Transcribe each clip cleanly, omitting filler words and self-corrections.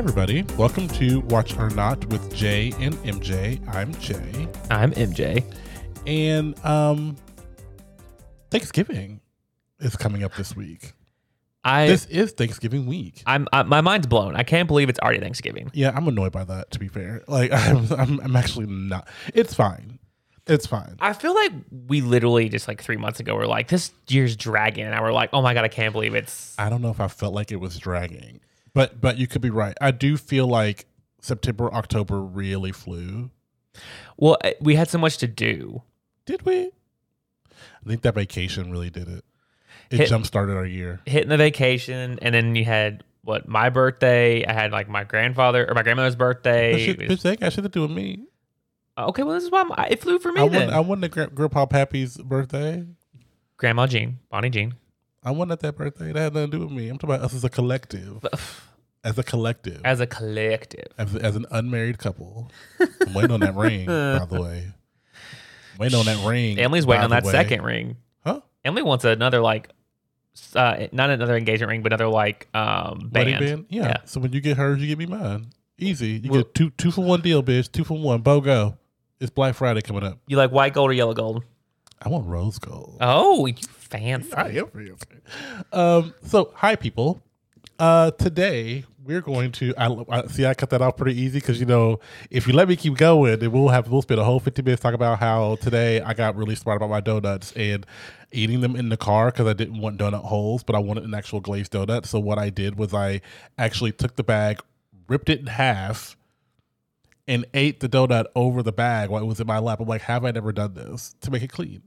everybody. Welcome to Watch or Not with Jay and MJ. I'm Jay. I'm MJ. And Thanksgiving is coming up this week. This is Thanksgiving week. My mind's blown. I can't believe it's already Thanksgiving. Yeah, I'm annoyed by that, to be fair. Like, I'm actually not. It's fine. It's fine. I feel like we literally just like 3 months ago were like, this year's dragging. And now we're like, oh my God, I can't believe it's. I don't know if I felt like it was dragging. But you could be right. I do feel like September, October really flew. Well, we had so much to do. Did we? I think that vacation really did it. It jump-started our year. Hitting the vacation, and then you had, my birthday. I had, like, my grandmother's birthday. That got shit to do with me. Okay, well, this is why it flew for me then. I wasn't at Grandpa Pappy's birthday. Grandma Jean, Bonnie Jean. I wasn't at that birthday. That had nothing to do with me. I'm talking about us as a collective. As a collective. As a collective. As an unmarried couple. I'm waiting on that ring, by the way. Waiting on that ring. Emily's waiting on that second ring. Huh? Emily wants another, not another engagement ring, but another, band. Wedding band? Yeah. So when you get hers, you get me mine. Easy. You get two for one deal, bitch. 2 for 1. BOGO. It's Black Friday coming up. You like white gold or yellow gold? I want rose gold. Oh, you fancy. I am fancy. So, hi, people. Today, we're going to... I cut that off pretty easy because, if you let me keep going, then we'll spend a whole 50 minutes talking about how today I got really smart about my donuts and eating them in the car because I didn't want donut holes, but I wanted an actual glazed donut. So what I did was I actually took the bag, ripped it in half, and ate the donut over the bag while it was in my lap. I'm like, have I never done this to make it clean?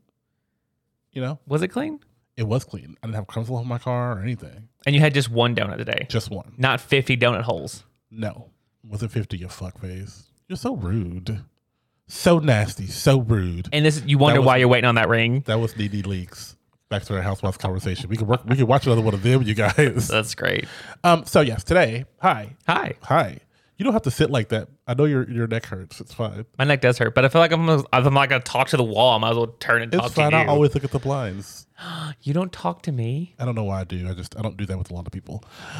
Was it clean? It was clean. I didn't have crumbs all over my car or anything. And you had just one donut today? Just one. Not 50 donut holes? No. Was it 50, you fuckface? You're so rude. So nasty. So rude. And you wonder why you're waiting on that ring? That was Nene Leaks. Back to our housewives conversation. We could watch another one of them, you guys. That's great. So yes, today, hi. Hi. You don't have to sit like that. I know your neck hurts. It's fine. My neck does hurt, but I feel like if I'm not going to talk to the wall, I might as well turn and talk to you. It's fine. I always look at the blinds. You don't talk to me? I don't know why I do. I don't do that with a lot of people.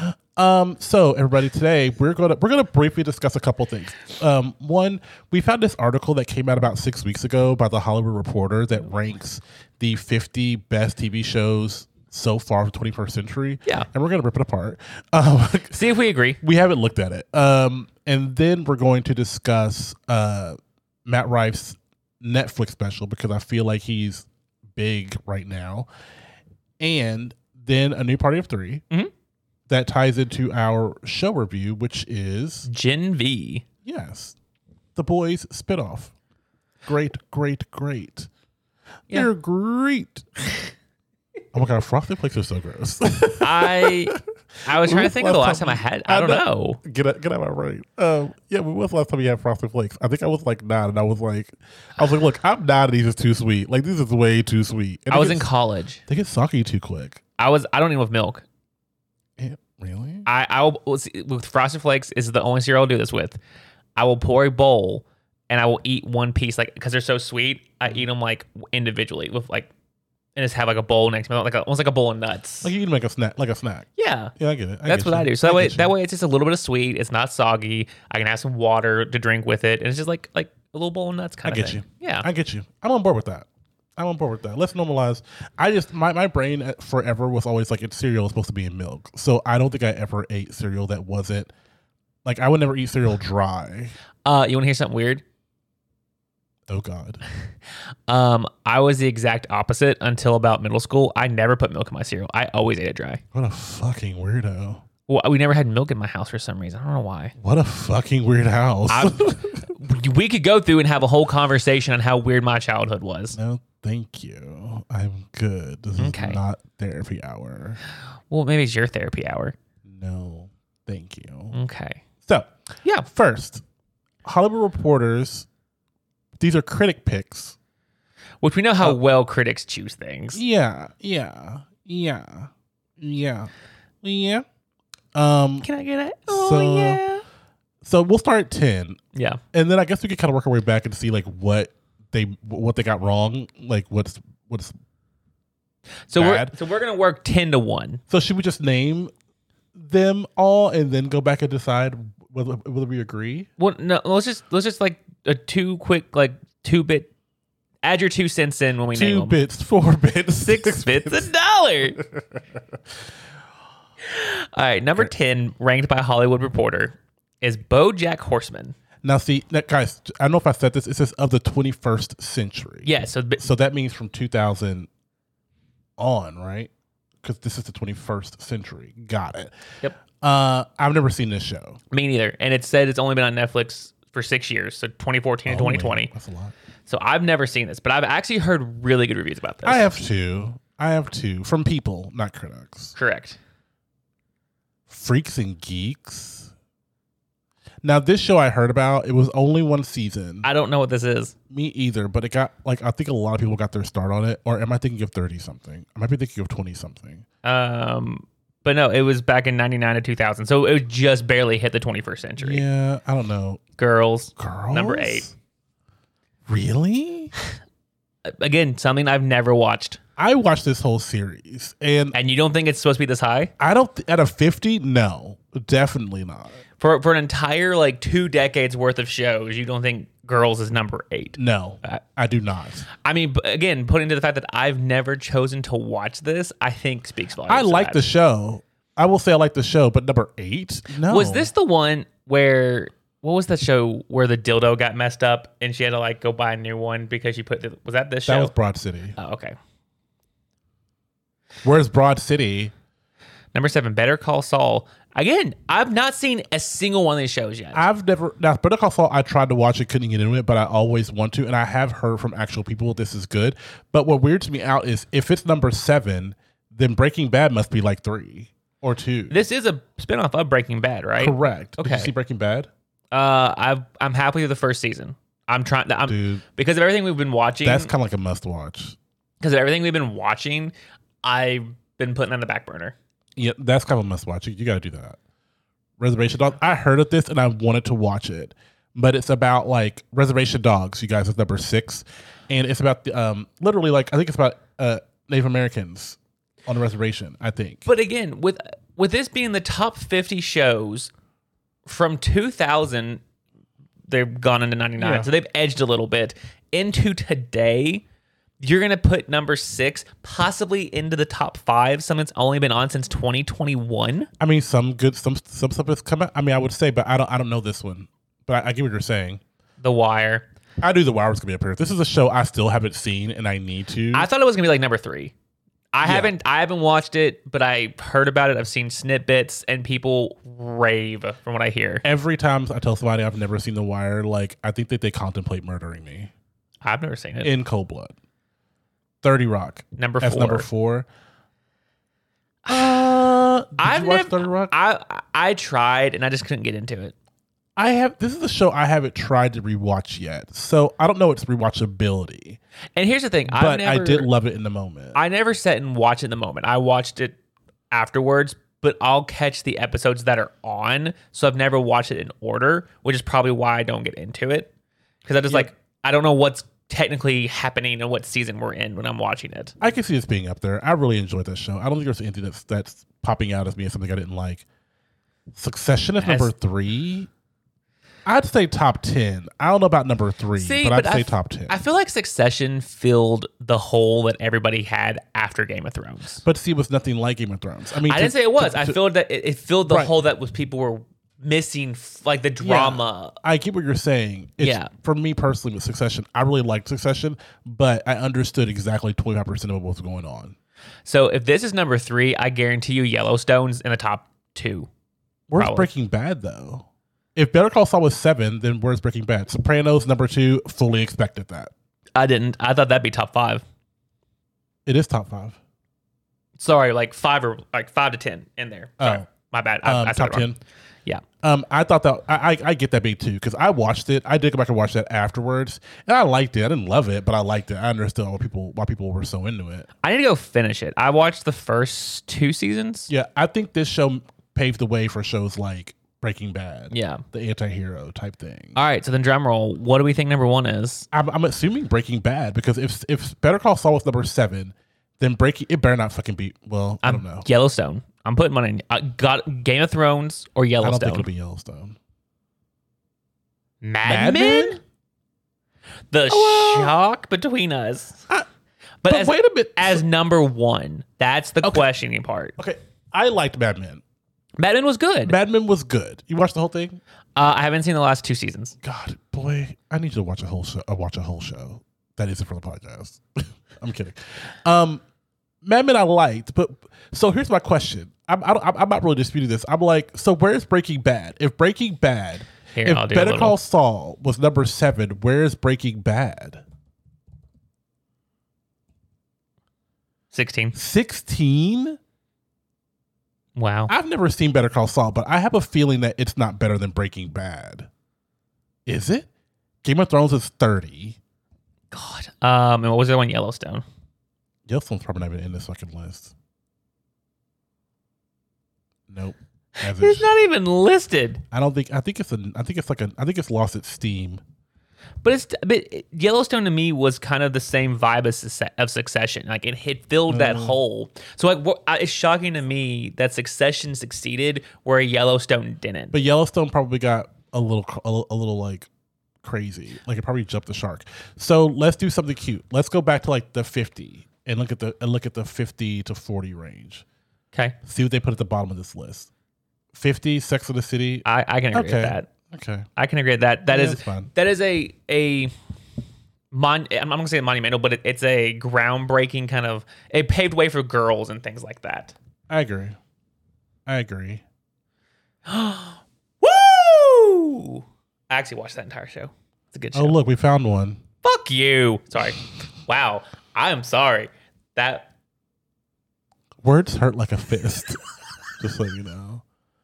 So everybody, today we're gonna briefly discuss a couple things. One, we found this article that came out about 6 weeks ago by the Hollywood Reporter that ranks the 50 best TV shows so far of the 21st century. Yeah. And we're going to rip it apart. See if we agree. We haven't looked at it. And then we're going to discuss Matt Rife's Netflix special because I feel like he's big right now. And then a new Party of 3 that ties into our show review, which is Gen V. Yes. The Boys spinoff. Great. Yeah. They're great. Oh my God, Frosted Flakes are so gross. I was trying to think of the last time I had. I don't know. Get out of my brain. Yeah, when was the last time you had Frosted Flakes? I think I was like 9, and I was like, look, I'm 9, and these is too sweet. Like, this is way too sweet. And I was in college. They get soggy too quick. I don't even with milk. Yeah, really? I will with Frosted Flakes is the only cereal I'll do this with. I will pour a bowl, and I will eat one piece, like because they're so sweet. I eat them like individually with like. And just have like a bowl next to me, almost like a bowl of nuts. Like you eat them like a snack. Yeah. Yeah, I get it. That's what I do. So that way it's just a little bit of sweet. It's not soggy. I can have some water to drink with it. And it's just like a little bowl of nuts kind of thing. Yeah. I get you. I'm on board with that. Let's normalize. My brain forever was always like cereal is supposed to be in milk. So I don't think I ever ate cereal that wasn't, like I would never eat cereal dry. You want to hear something weird? Oh God. I was the exact opposite until about middle school. I never put milk in my cereal. I always ate it dry. What a fucking weirdo. Well, we never had milk in my house for some reason. I don't know why. What a fucking weird house. We could go through and have a whole conversation on how weird my childhood was. No, thank you. I'm good. This is not therapy hour. Well, maybe it's your therapy hour. No, thank you. Okay. So, yeah, first, Hollywood Reporters. These are critic picks. Which we know how well critics choose things. Yeah. Can I get it? Yeah. So we'll start at 10. Yeah. And then I guess we could kind of work our way back and see like what they got wrong, like what's so bad. we're gonna work 10 to 1. So should we just name them all and then go back and decide Whether we agree? Well, no. Let's just like a 2-bit. Add your 2 cents in when we name 2 them. bits, 4 bits, 6 bits, $1. All right, number 10, ranked by Hollywood Reporter, is BoJack Horseman. Now, see, guys, I don't know if I said this. It says of the 21st century. Yeah, So that means from 2000 on, right? Because this is the 21st century. Got it. Yep. I've never seen this show. Me neither. And it said it's only been on Netflix for 6 years, so 2014 to 2020. That's a lot. So I've never seen this, but I've actually heard really good reviews about this. I have two from people, not critics. Correct. Freaks and Geeks. Now, this show I heard about, it was only 1 season. I don't know what this is. Me either, but it got, like, I think a lot of people got their start on it. Or am I thinking of 30-something? I might be thinking of 20-something. But no, it was back in 99 to 2000. So it just barely hit the 21st century. Yeah, I don't know. Girls. Girls? Number 8. Really? Again, something I've never watched. I watched this whole series, and you don't think it's supposed to be this high? I don't. Out of 50, no, definitely not. For an entire like 2 decades worth of shows, you don't think Girls is number 8? No, I do not. I mean, again, putting to the fact that I've never chosen to watch this, I think speaks volumes. I like the show. I will say I like the show, but number 8, no. Was this the one where? What was the show where the dildo got messed up and she had to like go buy a new one because she was that this show? That was Broad City. Oh, okay. Where's Broad City? Number 7, Better Call Saul. Again, I've not seen a single one of these shows yet. I've never. Now, Better Call Saul, I tried to watch it, couldn't get into it, but I always want to, and I have heard from actual people this is good. But what weirds me out is if it's number 7, then Breaking Bad must be like 3 or 2. This is a spinoff of Breaking Bad, right? Correct. Okay. Did you see Breaking Bad? I'm happy with the first season. Dude, because of everything we've been watching. That's kind of like a must watch. Because of everything we've been watching, I've been putting on the back burner. Yeah, that's kind of a must watch. You got to do that. Reservation Dogs. I heard of this and I wanted to watch it, but it's about like Reservation Dogs. You guys, it's number 6, and it's about the literally like I think it's about Native Americans on the reservation. I think. But again, with this being the top 50 shows from 2000, they've gone into 99, Yeah. so they've edged a little bit into today. You're gonna put number 6 possibly into the top 5. Something that's only been on since 2021. I mean, some stuff has come out. I mean, I would say, but I don't know this one. But I get what you're saying. The Wire. I knew The Wire was gonna be up here. This is a show I still haven't seen, and I need to. I thought it was gonna be like number 3. I haven't watched it, but I heard about it. I've seen snippets, and people rave from what I hear. Every time I tell somebody I've never seen The Wire, like I think that they contemplate murdering me I've never seen it. in cold blood. 30 Rock. Number 4. That's number 4. Did you watch 30 Rock? I tried, and I just couldn't get into it. This is a show I haven't tried to rewatch yet, so I don't know its rewatchability. And here's the thing, But I did love it in the moment. I never sat and watched it in the moment. I watched it afterwards, but I'll catch the episodes that are on. So I've never watched it in order, which is probably why I don't get into it. Because I just I don't know what's technically happening and what season we're in when I'm watching it. I can see this being up there. I really enjoyed that show. I don't think there's anything that's popping out as being something I didn't like. Succession is number 3. I'd say top 10. I don't know about number 3, but I'd say top 10. I feel like Succession filled the hole that everybody had after Game of Thrones. But see, it was nothing like Game of Thrones. I mean, I didn't say it was. I feel that it filled the Right. hole that was people were missing, like the drama. Yeah, I get what you're saying. For me personally with Succession, I really liked Succession, but I understood exactly 25% of what was going on. So if this is number 3, I guarantee you Yellowstone's in the top 2. Where's Probably. Breaking Bad, though? If Better Call Saul was 7, then where's Breaking Bad? Sopranos, number 2, fully expected that. I didn't. I thought that'd be top 5. It is top 5. Sorry, like 5 or like 5 to 10 in there. Sorry. Oh. My bad. I said top it wrong. 10. Yeah. I thought that I get that big too because I watched it. I did go back and watch that afterwards, and I liked it. I didn't love it, but I liked it. I understood why people were so into it. I need to go finish it. I watched the first 2 seasons. Yeah, I think this show paved the way for shows like Breaking Bad. Yeah. The anti-hero type thing. All right. So then drum roll. What do we think number 1 is? I'm assuming Breaking Bad because if Better Call Saul was number 7, then it better not fucking be. Well, I don't know. Yellowstone. I'm putting money in. I got Game of Thrones or I don't Yellowstone. think it'll be Yellowstone. Mad Men? The shock between us. But wait a minute. As number one, that's the questioning part. Okay, I liked Mad Men. Mad Men was good. Mad Men was good. You watched the whole thing? I haven't seen the last 2 seasons. God, boy, I need you to watch a whole show. Watch a whole show. That isn't for the podcast. I'm kidding. Mad Men I liked, but so here's my question. I'm not really disputing this. I'm like, so where's Breaking Bad? If Breaking Bad, if Better Call Saul was number 7, where's Breaking Bad? 16. 16? Wow. I've never seen Better Call Saul, but I have a feeling that it's not better than Breaking Bad. Is it? Game of Thrones is 30. God. And what was the one? Yellowstone. Yellowstone's probably not even in this fucking list. Nope. It's not even listed. I think it's lost its steam. But Yellowstone to me was kind of the same vibe of Succession. Like it filled that hole. So like it's shocking to me that Succession succeeded where Yellowstone didn't. But Yellowstone probably got a little like crazy. Like it probably jumped the shark. So let's do something cute. Let's go back to like the 50 and look at the 50 to 40 range. Okay. See what they put at the bottom of this list. 50, Sex and the City. I can agree with that. Okay. I can agree with that. That is fine. That is I'm not gonna say monumental, but it's a groundbreaking kind of a paved way for girls and things like that. I agree. Woo! I actually watched that entire show. It's a good show. Oh look, we found one. Fuck you. Sorry. Wow. I am sorry. That words hurt like a fist. Just so you know.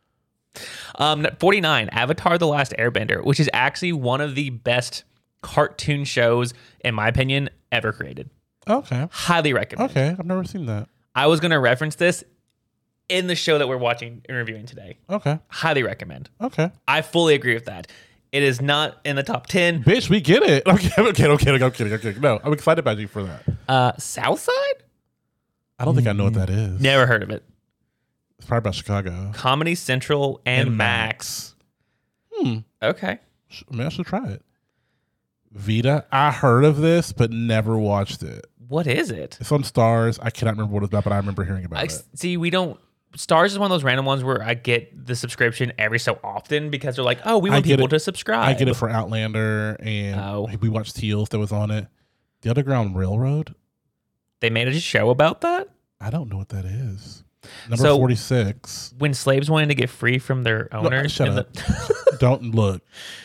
49, Avatar: The Last Airbender, which is actually one of the best cartoon shows, in my opinion, ever created. Okay. Highly recommend. Okay, I've never seen that. I was going to reference this in the show that we're watching and reviewing today. Okay. Highly recommend. Okay. I fully agree with that. It is not in the top 10. Bitch, we get it. Okay. I'm kidding. No, I'm excited about you for that. Southside? I don't think I know what that is. Never heard of it. It's probably about Chicago. Comedy Central and Max. Okay. Maybe I should try it. Vita. I heard of this, but never watched it. What is it? It's on Stars. I cannot remember what it's about, but I remember hearing about it. See, we don't. Stars is one of those random ones where I get the subscription every so often because they're like, oh, we want people to subscribe. I get it for Outlander, and we watched Teals that was on it. The Underground Railroad. They made a show about that? I don't know what that is. Number 46. When slaves wanted to get free from their owners. Shut up. Don't look.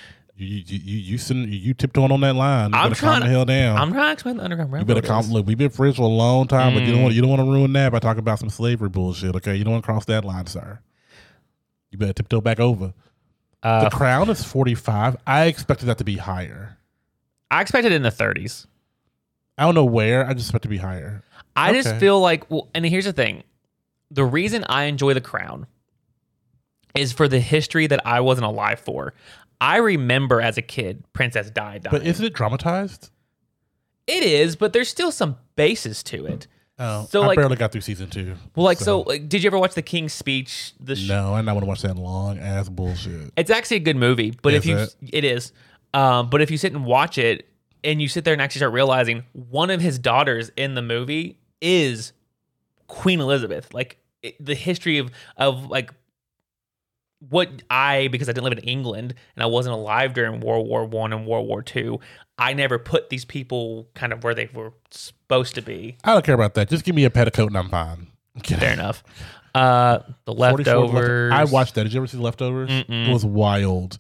You tiptoeing on that line. You better calm the hell down. I'm trying to explain the Underground Railroad. You better calm. Look, we've been friends for a long time, but you don't want to ruin that by talking about some slavery bullshit. Okay, you don't want to cross that line, sir. You better tiptoe back over. The Crown is 45. I expected that to be higher. I expected it in the 30s. I don't know where. I just expect it to be higher. I just feel like, well, and here's the thing. The reason I enjoy The Crown is for the history that I wasn't alive for. I remember as a kid, Princess Di dying. But isn't it dramatized? It is, but there's still some basis to it. Oh, so I barely got through season 2. Well, did you ever watch The King's Speech? No, I don't want to watch that long ass bullshit. It's actually a good movie, but it is. But if you sit and watch it, and you sit there and actually start realizing one of his daughters in the movie is Queen Elizabeth. Like the history of like because I didn't live in England and I wasn't alive during World War I and World War II, I never put these people kind of where they were supposed to be. I don't care about that. Just give me a petticoat and I'm fine. Fair enough. The Leftovers. I watched that. Did you ever see The Leftovers? Mm-mm. It was wild.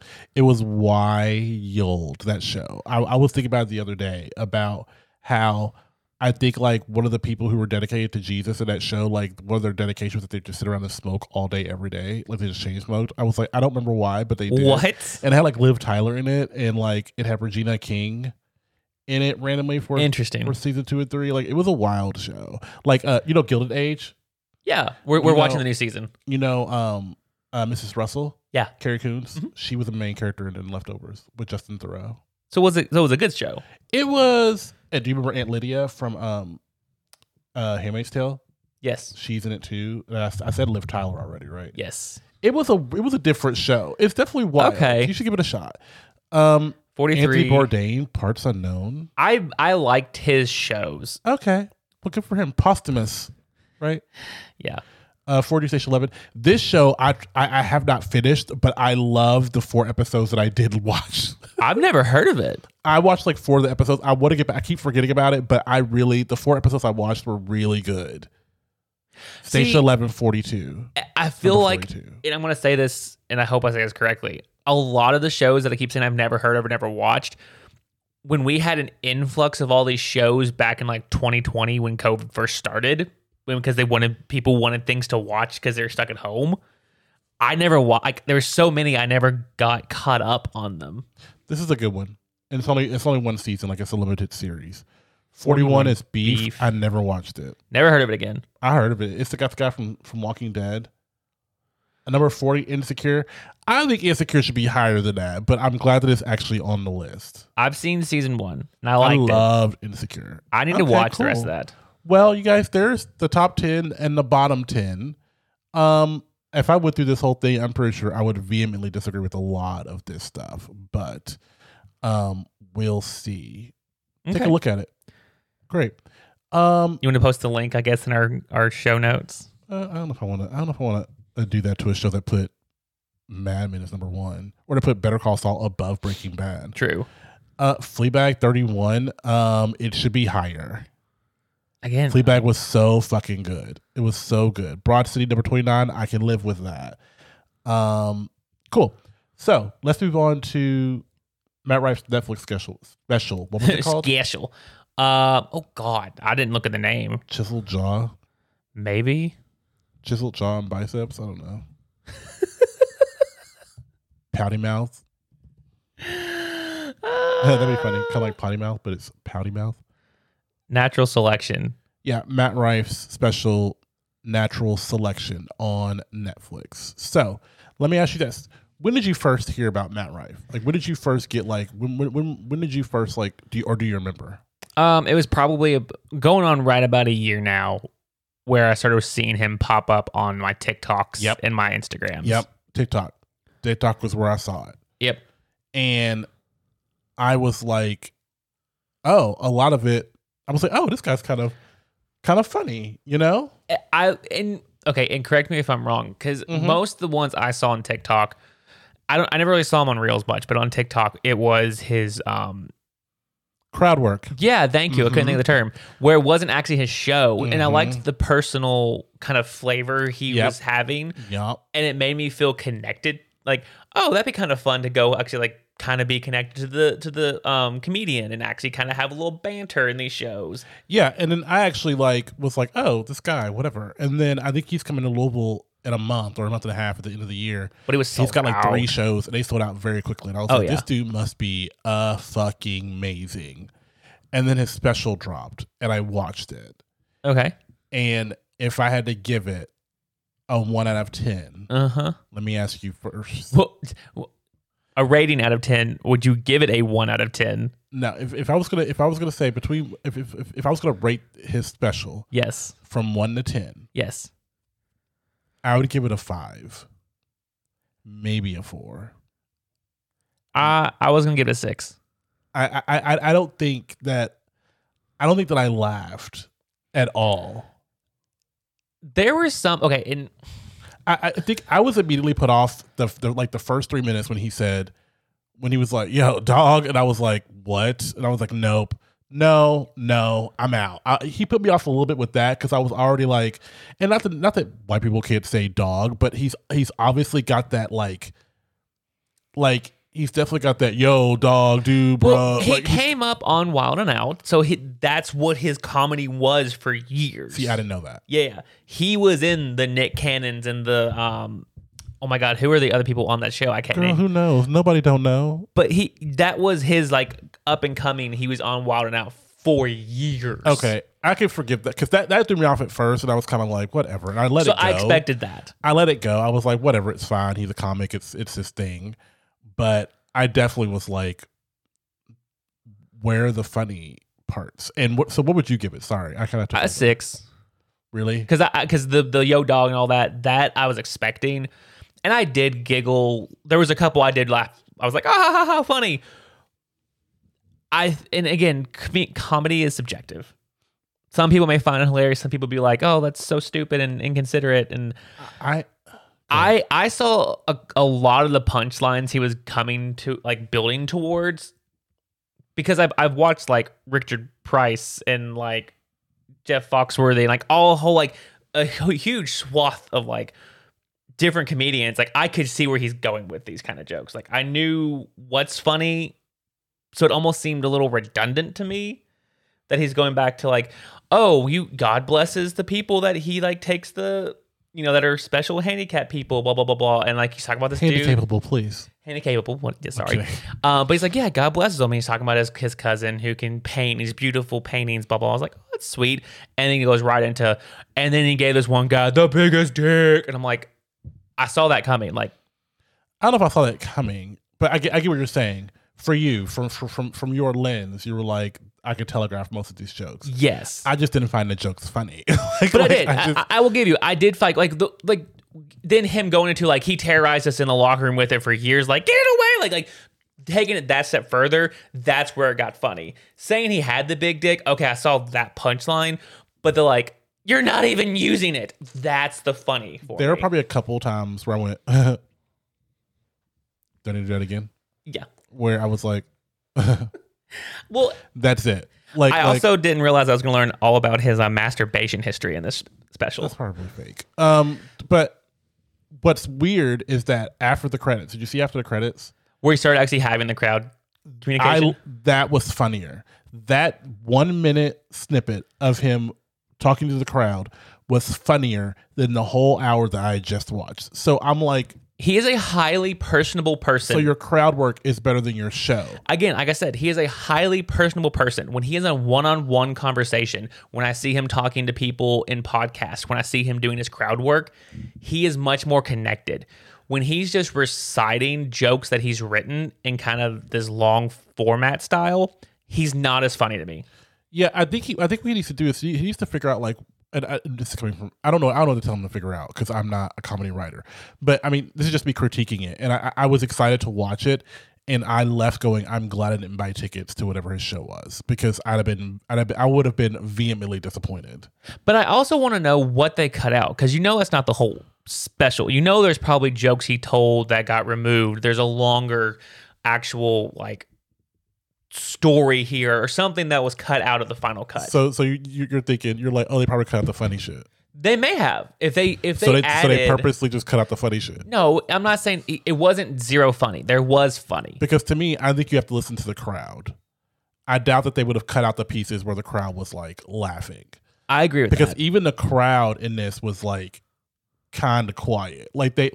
That show. I was thinking about it the other day about how I think like one of the people who were dedicated to Jesus in that show, like one of their dedications was that they just sit around and smoke all day, every day. Like they just chain smoked. I was like, I don't remember why, but they did. What? And it had like Liv Tyler in it, and like it had Regina King in it randomly for season 2 and 3. Like it was a wild show. Like Gilded Age. Yeah, we're watching the new season. Mrs. Russell. Yeah, Carrie Coons. Mm-hmm. She was the main character in Leftovers with Justin Theroux. So was it a good show? It was. And do you remember Aunt Lydia from Handmaid's Tale? Yes, she's in it too. I said Liv Tyler already, right? Yes. It was a different show. It's definitely wild. Okay, you should give it a shot. Anthony 43. Bourdain, Parts Unknown. I liked his shows. Okay. Well, good for him. Posthumous, right? Yeah. 40 Station 11. This show, I have not finished, but I love the 4 episodes that I did watch. I've never heard of it. I watched like 4 of the episodes. I want to get back. I keep forgetting about it, but the 4 episodes I watched were really good. Station 11, 42. I feel like, 42. and I'm going to say this, and I hope I say this correctly. A lot of the shows that I keep saying I've never heard of or never watched, when we had an influx of all these shows back in like 2020 when COVID first started, because people wanted things to watch because they're stuck at home. I never there were so many I never got caught up on them. This is a good one, and it's only one season. Like it's a limited series. 41 is Beef. I never watched it. Never heard of it again. I heard of it. It's the guy from Walking Dead. Number 40, Insecure. I think Insecure should be higher than that, but I'm glad that it's actually on the list. I've seen season 1, and I liked it. I loved Insecure. I need to watch the rest of that. Well, you guys, there's the top 10 and the bottom 10. If I went through this whole thing, I'm pretty sure I would vehemently disagree with a lot of this stuff, but we'll see. Take a look at it. Great. You want to post the link, I guess, in our show notes? I don't know if I want to do that to a show that put Mad Men as number 1, or to put Better Call Saul above Breaking Bad. True. Fleabag 31. It should be higher. Again, Fleabag was so fucking good. It was so good. Broad City number 29. I can live with that. Cool. So let's move on to Matt Rife's Netflix special. What was it called? Special. Oh God, I didn't look at the name. Chiseled Jaw. Maybe. Chiseled Jaw and Biceps. I don't know. Pouty Mouth. That'd be funny. Kind of like Potty Mouth, but it's Pouty Mouth. Natural Selection. Yeah, Matt Rife's special Natural Selection on Netflix. So let me ask you this: when did you first hear about Matt Rife? Like, when did you first get when did you first do you remember? It was probably going on right about a year now, where I started seeing him pop up on my TikToks and my Instagrams. Yep, TikTok was where I saw it. Yep, and I was like, oh, a lot of it. I was like, oh, this guy's kind of funny, you know? And correct me if I'm wrong, because most of the ones I saw on TikTok, I never really saw him on Reels much, but on TikTok it was his crowd work. Yeah, thank you. I couldn't think of the term. Where it wasn't actually his show, and I liked the personal kind of flavor he was having. Yep. And it made me feel connected. Like, oh, that'd be kind of fun to go actually kind of be connected to the comedian and actually kind of have a little banter in these shows. Yeah, and then I actually was like, oh, this guy, whatever. And then I think he's coming to Louisville in a month or a month and a half at the end of the year. But he's got like 3 shows, and they sold out very quickly. And I was like, this dude must be fucking amazing. And then his special dropped, and I watched it. Okay. And if I had to give it a 1 out of 10, let me ask you first. Well, a rating out of 10, would you give it a 1 out of 10? No, if I was gonna say if I was gonna rate his special, yes, from 1 to 10, yes, I would give it a 5, maybe a 4. I was gonna give it a 6. I don't think that I laughed at all. There were some and I think I was immediately put off the first 3 minutes when he was like, yo, dog. And I was like, what? And I was like, nope, no, I'm out. He put me off a little bit with that, because I was already like, and not that white people can't say dog, but he's obviously got that like he's definitely got that, yo, dog, dude, bro. Well, he came up on Wild and Out, so that's what his comedy was for years. See, I didn't know that. Yeah, he was in the Nick Cannons and the oh my God, who are the other people on that show? I can't name. Who knows? Nobody don't know. But that was his up and coming. He was on Wild and Out for years. Okay, I can forgive that, because that threw me off at first, and I was kind of like, whatever, and I let it go. So I expected that. I let it go. I was like, whatever, it's fine. He's a comic. It's his thing. But I definitely was like, where are the funny parts? And so what would you give it? Sorry, I kind of took a 6. Really? Because the yo dog and all that I was expecting, and I did giggle. There was a couple I did laugh I was like, ah, ha, ha, ha, funny. And again, comedy is subjective. Some people may find it hilarious. Some people be like, oh, that's so stupid and inconsiderate. And I saw a lot of the punchlines he was coming to, like, building towards, because I've watched like Richard Price and like Jeff Foxworthy and like a huge swath of like different comedians. Like, I could see where he's going with these kind of jokes. Like, I knew what's funny, so it almost seemed a little redundant to me that he's going back to like, oh, God blesses the people that he like takes the, that are special handicapped people, blah blah blah blah, and like he's talking about this handicapable, please. Handicapable. What? Yeah, sorry. Okay. But he's like, yeah, God blesses him. And he's talking about his cousin who can paint these beautiful paintings, blah blah. I was like, oh, that's sweet. And then he goes right into, and then he gave this one guy the biggest dick, and I'm like, I saw that coming. Like, I don't know if I saw that coming, but I get what you're saying. For you, from your lens, you were like, I could telegraph most of these jokes. Yes, I just didn't find the jokes funny. But I did. I will give you. I did fight then him going into like he terrorized us in the locker room with it for years. Like, get it away. Like taking it that step further. That's where it got funny. Saying he had the big dick. Okay, I saw that punchline, but the like, you're not even using it. That's the funny. There were probably a couple times where I went, do I need to do that again? Yeah. Where I was like, well, that's it. I also didn't realize I was going to learn all about his masturbation history in this special. That's probably fake. But what's weird is that after the credits, did you see after the credits where he started actually having the crowd communication? That was funnier. That 1 minute snippet of him talking to the crowd was funnier than the whole hour that I just watched. So I'm like, he is a highly personable person. So your crowd work is better than your show. Again, like I said, he is a highly personable person. When he is in a one-on-one conversation, when I see him talking to people in podcasts, when I see him doing his crowd work, he is much more connected. When he's just reciting jokes that he's written in kind of this long format style, he's not as funny to me. Yeah, I think what he needs to do is he needs to figure out like, and this is coming from, I don't know what to tell him to figure out because I'm not a comedy writer. But I mean, this is just me critiquing it. And I was excited to watch it, and I left going, I'm glad I didn't buy tickets to whatever his show was, because I would have been vehemently disappointed. But I also want to know what they cut out, because that's not the whole special. There's probably jokes he told that got removed. There's a longer actual like story here or something that was cut out of the final cut. So you're thinking, you're like, oh, they probably cut out the funny shit. They may have if they added, so they purposely just cut out the funny shit. No, I'm not saying it wasn't zero funny. There was funny, because to me, I think you have to listen to the crowd. I doubt that they would have cut out the pieces where the crowd was like laughing. I agree with because that. Even the crowd in this was like kind of quiet.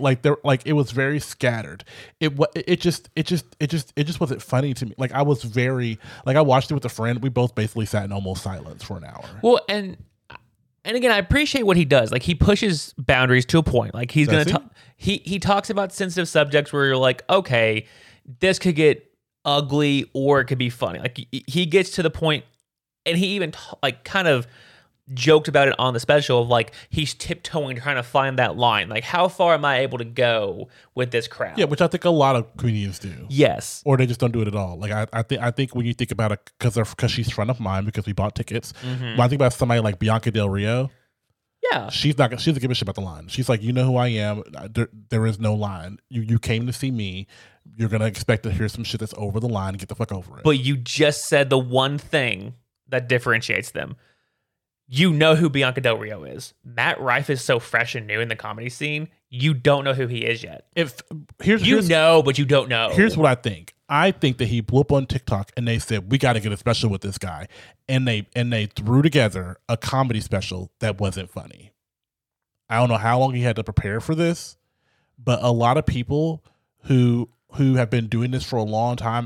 It was very scattered. It just wasn't funny to me. Like, I was very, like, I watched it with a friend. We both basically sat in almost silence for an hour. Well, and again, I appreciate what he does. Like, he pushes boundaries to a point. Like, he's going to talk. He talks about sensitive subjects where you're like, okay, this could get ugly or it could be funny. Like, he gets to the point, and he even kind of joked about it on the special of like, he's tiptoeing trying to find that line. Like, how far am I able to go with this crowd? Yeah, which I think a lot of comedians do. Yes. Or they just don't do it at all. Like, I think when you think about it, because she's front of mind because we bought tickets. Mm-hmm. When I think about somebody like Bianca Del Rio, yeah, she doesn't give a shit about the line. She's like, you know who I am. There is no line. You came to see me. You're gonna expect to hear some shit that's over the line. Get the fuck over it. But you just said the one thing that differentiates them. You know who Bianca Del Rio is. Matt Rife is so fresh and new in the comedy scene. You don't know who he is yet. But you don't know. Here's what I think. I think that he blew up on TikTok and they said, we got to get a special with this guy. And they threw together a comedy special that wasn't funny. I don't know how long he had to prepare for this, but a lot of people who have been doing this for a long time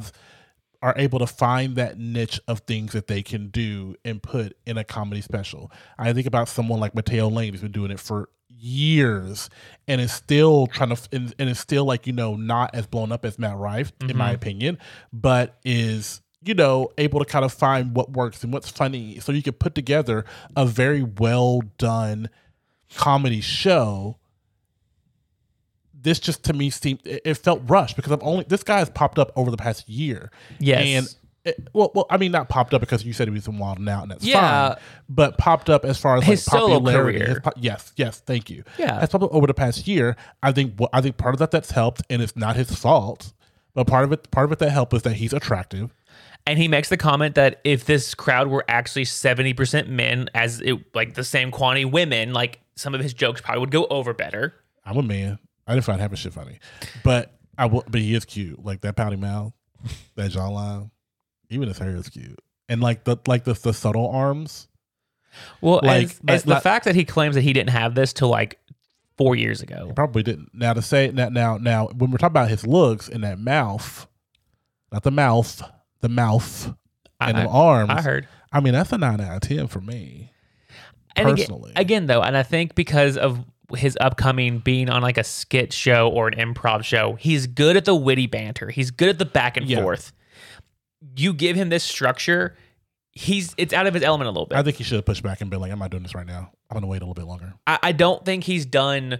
are able to find that niche of things that they can do and put in a comedy special. I think about someone like Mateo Lane, who's been doing it for years and is still and is still like, not as blown up as Matt Rife, in my opinion, but is, able to kind of find what works and what's funny. So you can put together a very well done comedy show this just to me seemed it felt rushed because this guy has popped up over the past year. Yes. And well, I mean, not popped up because you said he was in Wild 'N Out, and that's Yeah. fine. But popped up as far as His like solo popularity. career. Yes, thank you. Yeah. Has popped up over the past year. I think part of that's helped, and it's not his fault. But part of it that helped is that he's attractive. And he makes the comment that if this crowd were actually 70% men, as it like the same quantity women, like some of his jokes probably would go over better. I'm a man. I didn't find half his shit funny, but but he is cute. Like that pouty mouth, that jawline, even his hair is cute, and like the subtle arms. Well, Like, as the not- fact that he claims that he didn't have this till like 4 years ago. Probably didn't. Now to say that now when we're talking about his looks and that mouth, not the mouth, the mouth and the arms. I heard. I mean, that's a 9 out of 10 for me. And Personally. again though, and I think because of his upcoming being on like a skit show or an improv show, he's good at the witty banter. He's good at the back and forth. You give him this structure, it's out of his element a little bit. I think he should have pushed back and been like, I'm not doing this right now. I'm going to wait a little bit longer. I don't think he's done.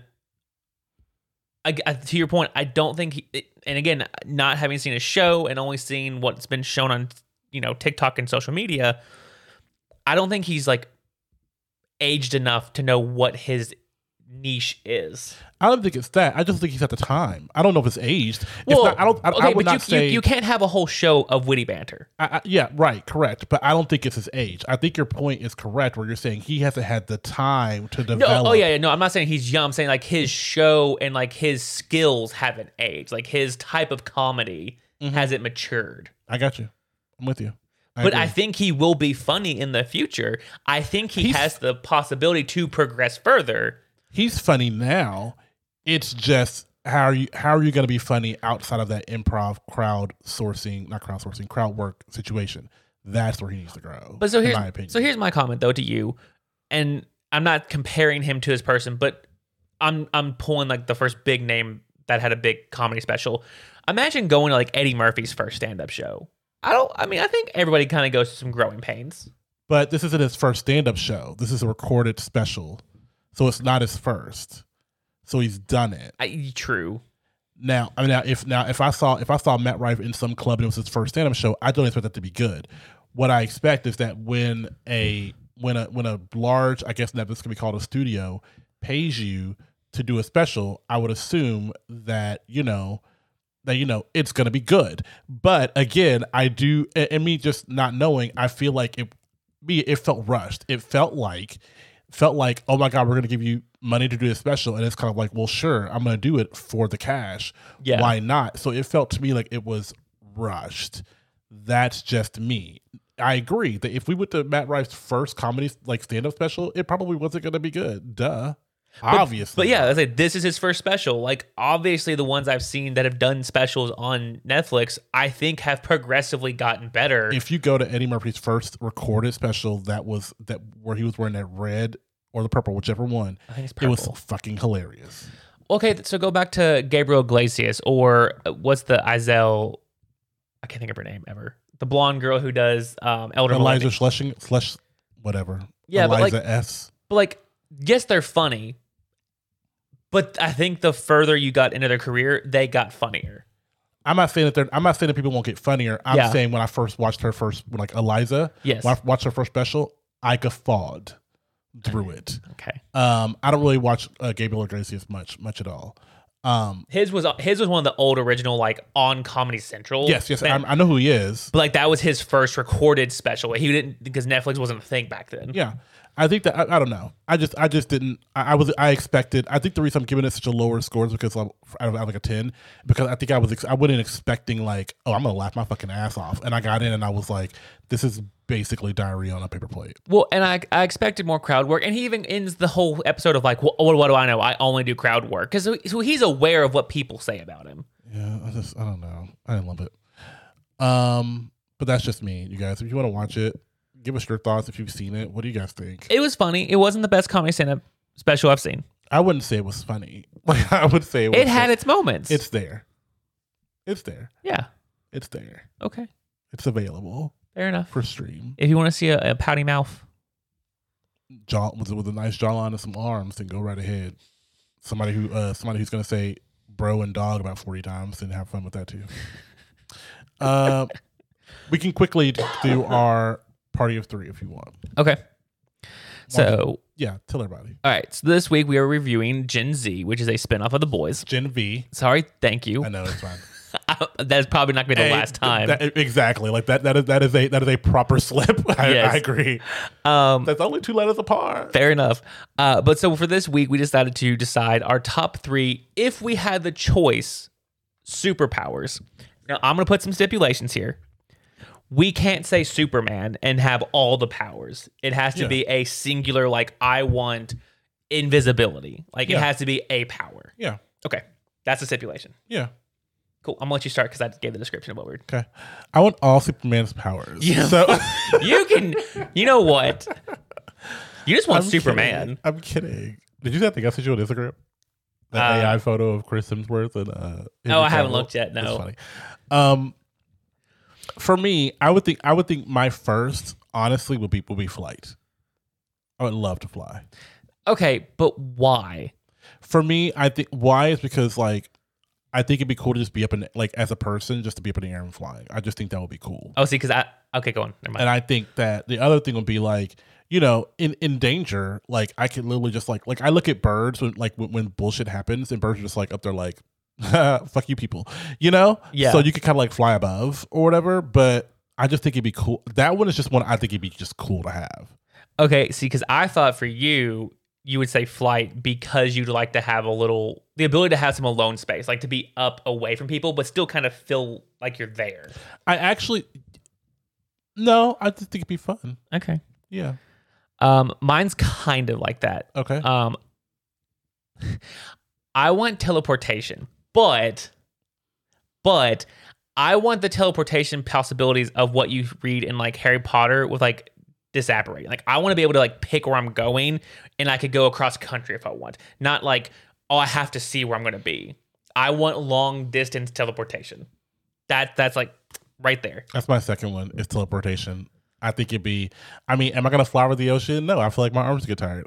To your point, I don't think and again, not having seen a show and only seeing what's been shown on, TikTok and social media, I don't think he's like aged enough to know what his niche is. I don't think it's that. I just think he's at the time. I don't know if it's aged. Well, it's not, I would not say you can't have a whole show of witty banter. Yeah, right, correct. But I don't think it's his age. I think your point is correct where you're saying he hasn't had the time to develop. No, I'm not saying he's young. I'm saying like his show and like his skills haven't aged. Like his type of comedy hasn't matured. I got you. I'm with you. But I think he will be funny in the future. I think he has the possibility to progress further. He's funny now. It's just how are you going to be funny outside of that improv crowd work situation? That's where he needs to grow. But in my opinion. So here's my comment though to you, and I'm not comparing him to this person, but I'm pulling like the first big name that had a big comedy special. Imagine going to like Eddie Murphy's first stand-up show. I think everybody kind of goes through some growing pains. But this isn't his first stand-up show. This is a recorded special. So it's not his first. So he's done it. True. Now, if I saw Matt Rife in some club and it was his first stand-up show, I don't expect that to be good. What I expect is that when a large, I guess Netflix can be called a studio, pays you to do a special, I would assume that it's going to be good. But again, I do, and me just not knowing, I feel like it felt rushed. It felt like, oh my God, we're going to give you money to do a special. And it's kind of like, well, sure, I'm going to do it for the cash. Yeah. Why not? So it felt to me like it was rushed. That's just me. I agree that if we went to Matt Rife's first comedy, like stand-up special, it probably wasn't going to be good. Duh. Obviously. But yeah, this is his first special. Like, obviously, the ones I've seen that have done specials on Netflix, I think have progressively gotten better. If you go to Eddie Murphy's first recorded special, where he was wearing that red or the purple, whichever one, I think it's it was purple. fucking hilarious. Okay, so go back to Gabriel Iglesias, or what's the Izelle? I can't think of her name ever. The blonde girl who does Elder Eliza Millennium. whatever. Yeah, Eliza S. But like, yes, they're funny, but I think the further you got into their career, they got funnier. I'm not saying that people won't get funnier. I'm saying when I first watched her like Eliza, yes, when I watched her first special, I guffawed through it. Okay. I don't really watch Gabriel Iglesias much at all. His was one of the old original, like on Comedy Central. Yes, I know who he is. But like that was his first recorded special. He didn't, because Netflix wasn't a thing back then. Yeah. I think that I don't know. I just didn't. I expected. I think the reason I'm giving it such a lower score is because out of like a 10, because I think I wasn't expecting like, oh, I'm gonna laugh my fucking ass off, and I got in and I was like, this is basically diarrhea on a paper plate. Well, and I expected more crowd work, and he even ends the whole episode of like, what do I know? I only do crowd work, because so he's aware of what people say about him. Yeah, I don't know. I didn't love it. But that's just me, you guys. If you want to watch it, give us your thoughts if you've seen it. What do you guys think? It was funny. It wasn't the best comedy stand-up special I've seen. I wouldn't say it was funny. Like I would say it had its moments. It's there. It's there. Yeah. It's there. Okay. It's available. Fair enough. For stream. If you want to see a pouty mouth, with a nice jawline and some arms, then go right ahead. Somebody who's gonna say bro and dog about 40 times and have fun with that too. We can quickly do our party of 3 if you want. Okay. So, yeah, tell everybody. all right. So this week we are reviewing Gen Z, which is a spinoff of The Boys. Gen V. Sorry. Thank you. I know, it's fine. That's probably not going to be the last time. Exactly. Like that is a proper slip. I agree. That's only 2 letters apart. Fair enough. But so for this week, we decided to decide our top 3 if we had the choice superpowers. Now, I'm going to put some stipulations here. We can't say Superman and have all the powers. It has to be a singular, like, I want invisibility. Like, it has to be a power. Yeah. Okay. That's a stipulation. Yeah. Cool. I'm going to let you start because I gave the description of what we're... Okay. I want all Superman's powers. Yeah. So you can... You know what? You just want I'm Superman. Kidding. I'm kidding. Did you see that thing I sent you on Instagram? That AI photo of Chris Hemsworth and I haven't looked yet. No. That's funny. For me, I would think my first, honestly, would be flight. I would love to fly. Okay, but why? For me, I think why is because like I think it'd be cool to just be up in like as a person, just to be up in the air and flying. I just think that would be cool. Oh, see, because okay, go on. Never mind. And I think that the other thing would be like, you know, in danger, like I could literally just like I look at birds when bullshit happens and birds are just like up there like, fuck you people, you know? Yeah. So you could kind of like fly above or whatever, but I just think it'd be cool. That one is just one I think it'd be just cool to have. Okay, see, because I thought for you would say flight because you'd like to have the ability to have some alone space, like to be up away from people, but still kind of feel like you're there. No, I just think it'd be fun. Okay. Yeah. Mine's kind of like that. Okay. I want teleportation, but I want the teleportation possibilities of what you read in like Harry Potter with like disapparating. Like I want to be able to like pick where I'm going and I could go across country if I want. Not like, oh, I have to see where I'm going to be. I want long distance teleportation. That's like right there. That's my second one is teleportation. I think it'd be, I mean, am I going to fly over the ocean? No, I feel like my arms get tired.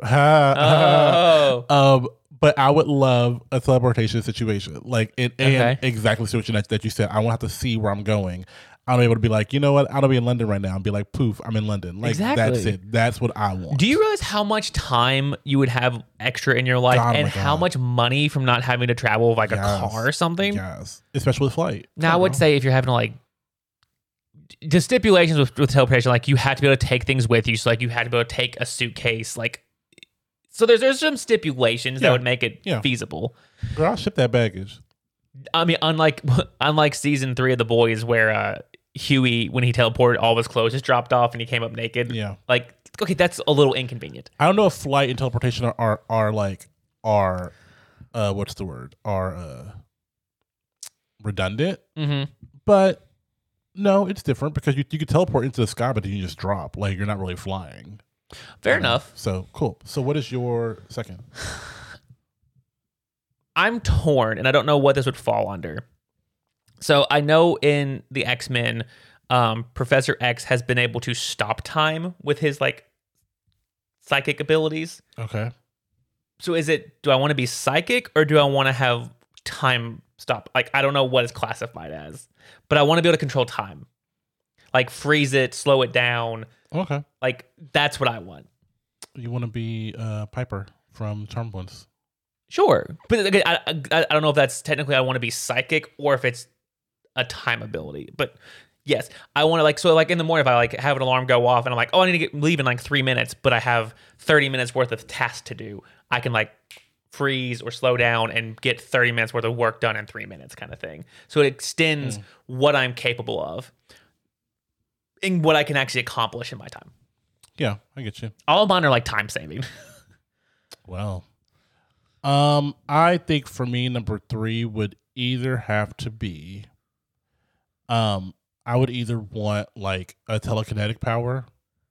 But I would love a teleportation situation. Like, and exactly the situation that you said. I won't have to see where I'm going. I'll be able to be like, you know what? I don't be in London right now. And be like, poof, I'm in London. Like, that's it. That's what I want. Do you realize how much time you would have extra in your life and how much money from not having to travel with like a car or something? Yes. Especially with flight. Now, I would say if you're having to like, the stipulations with teleportation, like you had to be able to take things with you. So like you had to be able to take a suitcase, like, so there's some stipulations that would make it feasible. Girl, I'll ship that baggage. I mean, unlike season 3 of The Boys, where Huey, when he teleported, all of his clothes just dropped off and he came up naked. Yeah, like okay, that's a little inconvenient. I don't know if flight and teleportation are what's the word? Are redundant. Mm-hmm. But no, it's different because you could teleport into the sky, but then you just drop. Like you're not really flying. Fair enough. So cool. So what is your second? I'm torn, and I don't know what this would fall under. So I know in the X-Men, Professor X has been able to stop time with his like psychic abilities. Okay. So do I want to be psychic or do I want to have time stop? Like I don't know what it's classified as, but I want to be able to control time, like freeze it, slow it down. Okay. Like that's what I want. You want to be Piper from Charmed Ones. Sure. But again, I don't know if that's technically I want to be psychic or if it's a time ability. But yes, I want to like in the morning if I like have an alarm go off and I'm like, oh, I need to leave in like 3 minutes, but I have 30 minutes worth of tasks to do. I can like freeze or slow down and get 30 minutes worth of work done in 3 minutes kind of thing. So it extends what I'm capable of and what I can actually accomplish in my time. Yeah, I get you. All of mine are like time saving. Well, I think for me, number 3 would either have to be, I would either want like a telekinetic power,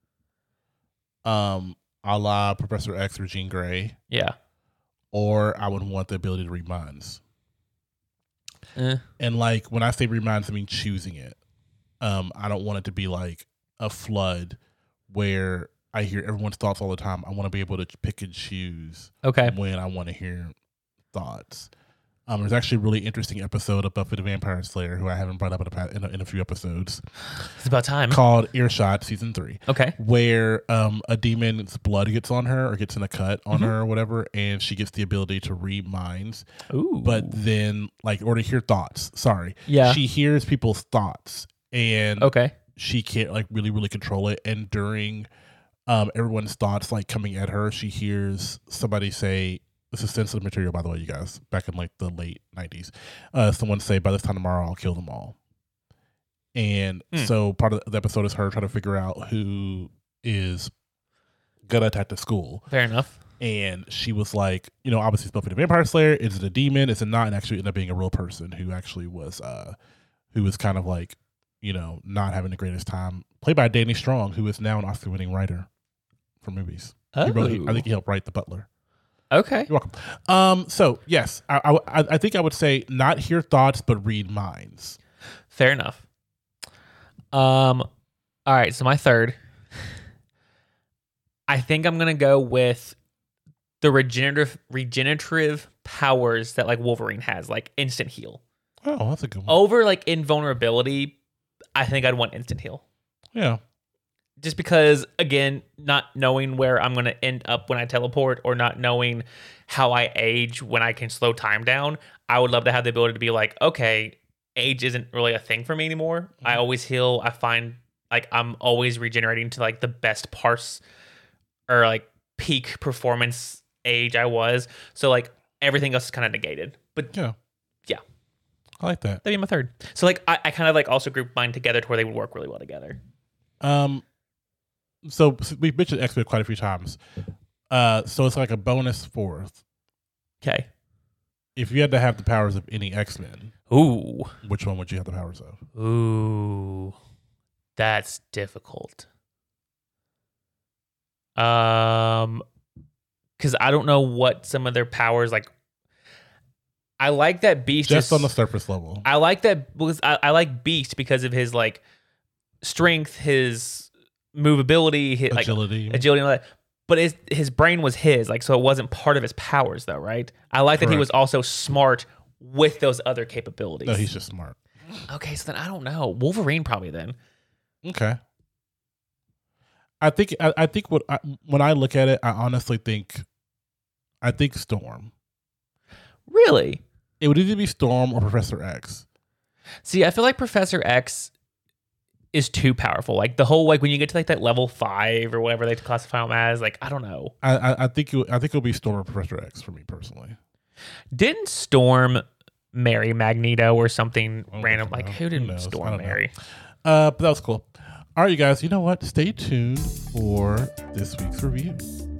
a la Professor X or Jean Grey. Yeah. Or I would want the ability to read minds. And like when I say read minds, I mean choosing it. I don't want it to be like a flood where I hear everyone's thoughts all the time. I want to be able to pick and choose when I want to hear thoughts. There's actually a really interesting episode of Buffy the Vampire Slayer, who I haven't brought up in a few episodes, It's about time. called Earshot Season 3. Okay. Where a demon's blood gets on her or gets in a cut on her or whatever, and she gets the ability to read minds. Ooh. But then, like, or to hear thoughts. Sorry. Yeah. She hears people's thoughts, and Okay. she can't, like, really control it. And during everyone's thoughts, like, coming at her, she hears somebody say, this is sensitive material, by the way, you guys, back in, like, the late 90s. Someone say, by this time tomorrow, I'll kill them all. And so part of the episode is her trying to figure out who is going to attack the school. Fair enough. And she was like, you know, obviously it's Buffy the Vampire Slayer. Is it a demon? Is it not? And actually ended up being a real person who actually was, who was kind of like, you know, not having the greatest time. Played by Danny Strong, who is now an Oscar-winning writer for movies. Oh. I think he helped write The Butler. Okay. You're welcome. So yes, I think I would say not hear thoughts, but read minds. Fair enough. All right. So my third, I think I'm gonna go with the regenerative powers that like Wolverine has, like instant heal. Oh, that's a good one. Over like invulnerability, I think I'd want instant heal. Yeah. Just because, again, not knowing where I'm going to end up when I teleport or not knowing how I age when I can slow time down, I would love to have the ability to be like, okay, age isn't really a thing for me anymore. I always heal. I find like I'm always regenerating to like the best parse or like peak performance age I was. So like everything else is kind of negated. But Yeah. I like that. that'd be my third. So like I kind of like also group mine together to where they would work really well together. So we've mentioned X-Men quite a few times. So it's like a bonus fourth. Okay. If you had to have the powers of any X-Men, Ooh. which one would you have the powers of? Ooh. That's difficult. Because I don't know what some of their powers like. I like that Beast Just on the surface level. I like that because I like Beast because of his like strength, his movability, his Agility. like, agility, and all that. But his brain was his, like, so it wasn't part of his powers, though, right? I like that he Correct. was also smart with those other capabilities. No, he's just smart. Okay, so then I don't know. Wolverine probably then. Okay. I think when I look at it, I honestly think Storm. Really? It would either be Storm or Professor X. See, I feel like Professor X is too powerful. Like the whole like when you get to like that level 5 or whatever they classify him as, like I don't know. I think it'll be Storm or Professor X for me personally. Didn't Storm marry Magneto or something random? know. Like who Who did knows? I Storm don't know. marry? But that was cool. All right, you guys. You know what? Stay tuned for this week's review.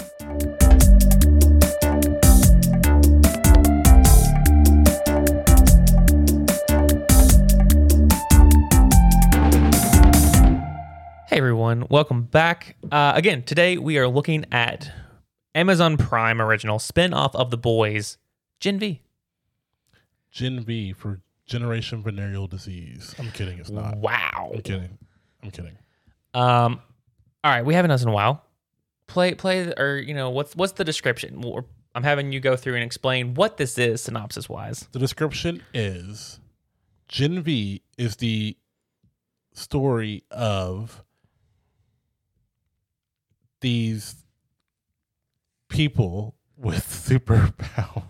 Hey everyone, welcome back. Again, today we are looking at Amazon Prime original spin-off of The Boys, Gen V. Gen V for Generation Venereal Disease. I'm kidding. It's not. Wow. I'm kidding. All right, we haven't done this in a while. Play, or you know, what's the description? I'm having you go through and explain what this is, synopsis-wise. The description is Gen V is the story of these people with superpowers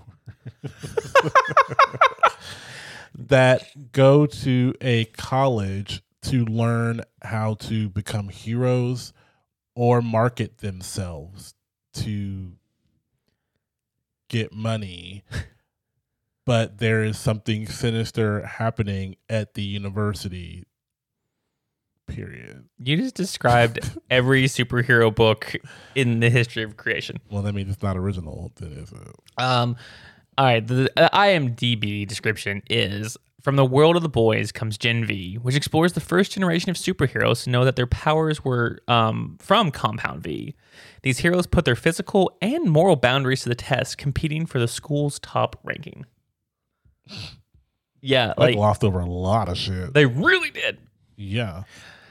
that go to a college to learn how to become heroes or market themselves to get money. But there is something sinister happening at the university. Period. You just described every superhero book in the history of creation. Well, that means it's not original, then is it? All right, the IMDb description is: from the world of The Boys comes Gen V, which explores the first generation of superheroes to know that their powers were from Compound V. These heroes put their physical and moral boundaries to the test, competing for the school's top ranking. Yeah, Like lost over a lot of shit. they really did. Yeah.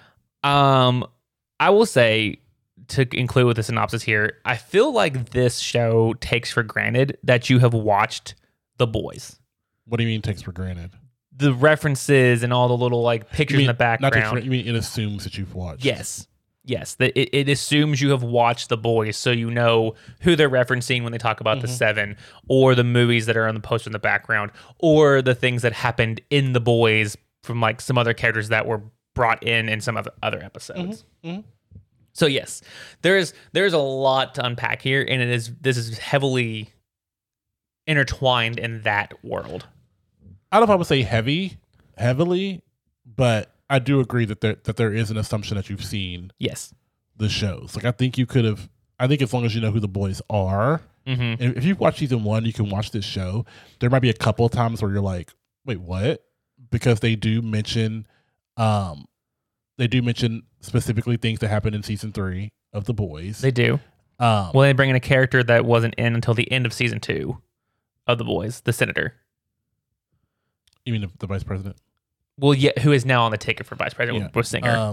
I will say, to include with the synopsis here, I feel like this show takes for granted that you have watched The Boys. What do you mean takes for granted? The references and all the little like pictures in the background. You mean it assumes that you've watched? Yes. It assumes you have watched The Boys, so you know who they're referencing when they talk about the Seven, or the movies that are on the poster in the background, or the things that happened in The Boys from like some other characters that were brought in some other episodes. So yes, there's a lot to unpack here, and this is heavily intertwined in that world. I don't know if I would say heavily, but I do agree that there is an assumption that you've seen the shows. Like I think as long as you know who the boys are, and if you've watched season 1, you can watch this show. There might be a couple of times where you're like, wait, what? Because they do mention specifically things that happened in season 3 of the boys. They do. Well, they bring in a character that wasn't in until the end of season 2 of the boys, the senator. You mean the vice president? Well, yeah, who is now on the ticket for vice president with Singer.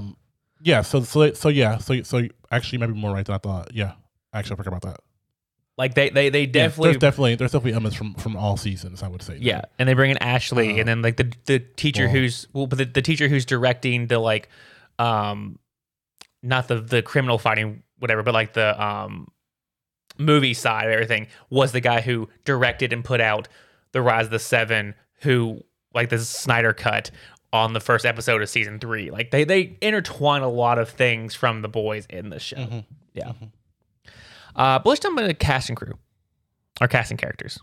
So actually maybe more right than I thought. Yeah. Actually, I forgot about that. Like they definitely there's definitely elements from all seasons, I would say. Yeah. And they bring in Ashley and then like the teacher the teacher who's directing the like not the criminal fighting whatever, but like the movie side of everything was the guy who directed and put out The Rise of the Seven, who like the Snyder cut on the first episode of season 3. Like they intertwine a lot of things from the boys in the show. Yeah. But let's jump into the cast and crew. Our casting characters.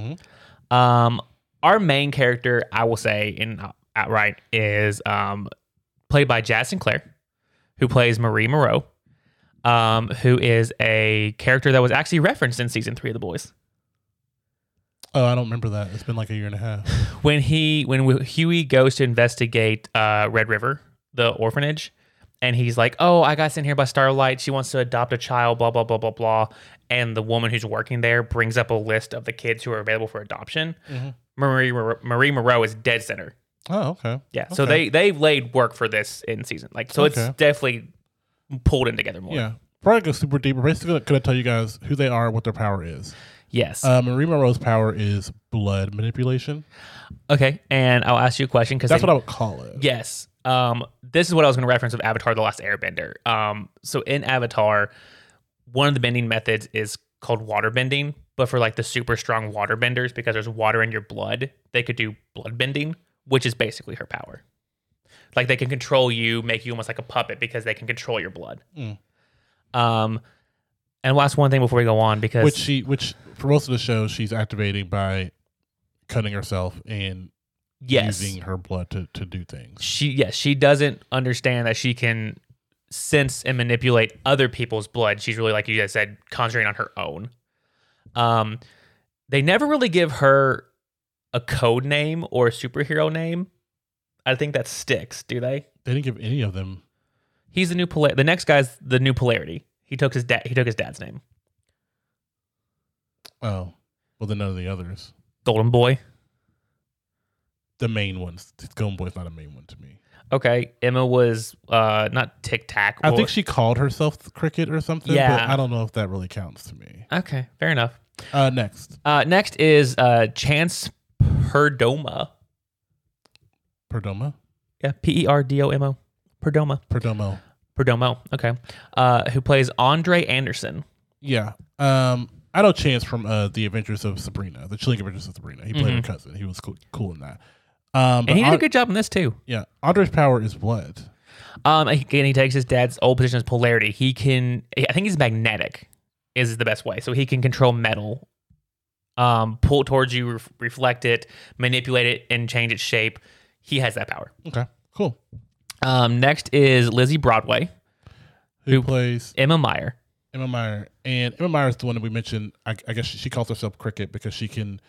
Our main character, I will say outright, is played by Jazz Sinclair, who plays Marie Moreau, who is a character that was actually referenced in season 3 of The Boys. Oh, I don't remember that. It's been like a year and a half. When Huey goes to investigate Red River, the orphanage, and he's like, "Oh, I got sent here by Starlight. She wants to adopt a child, blah, blah, blah, blah, blah." And the woman who's working there brings up a list of the kids who are available for adoption. Marie Moreau is dead center. Oh, okay. Yeah, okay. so they've laid work for this in season. Like, so it's definitely pulled in together more. Yeah. Before I go super deep, we're basically going to tell you guys who they are, what their power is. Yes. Marie Moreau's power is blood manipulation. Okay, and I'll ask you a question because that's what I would call it. Yes. This is what I was going to reference with Avatar: The Last Airbender. So in Avatar, one of the bending methods is called water bending, but for like the super strong water benders, because there's water in your blood, they could do blood bending, which is basically her power. Like they can control you, make you almost like a puppet because they can control your blood. And last one thing before we go on, because which for most of the show she's activating by cutting herself and using her blood to do things. She doesn't understand that she can sense and manipulate other people's blood. She's really, like you guys said, concentrating on her own. They never really give her a code name or a superhero name. I think that sticks, do they? They didn't give any of them. He's the new the next guy's the new Polarity. He took his dad's name. Oh, well then none of the others. Golden Boy. The main ones. Golden Boy's not a main one to me. Okay, Emma was not Tic Tac. I think she called herself Cricket or something. Yeah, but I don't know if that really counts to me. Okay, fair enough. Next is Chance Perdomo. Perdomo? Yeah, Perdomo. Perdomo. Okay. Who plays Andre Anderson? Yeah. I know Chance from The Adventures of Sabrina, The Chilling Adventures of Sabrina. He played her cousin. He was cool in that. And he did a good job in this too. Yeah. Andre's power is what? Again, he takes his dad's old position as polarity. I think he's magnetic is the best way. So he can control metal, pull it towards you, reflect it, manipulate it, and change its shape. He has that power. Okay, cool. Next is Lizzie Broadway, who plays Emma Meyer. And Emma Meyer is the one that we mentioned. I guess she calls herself Cricket because she can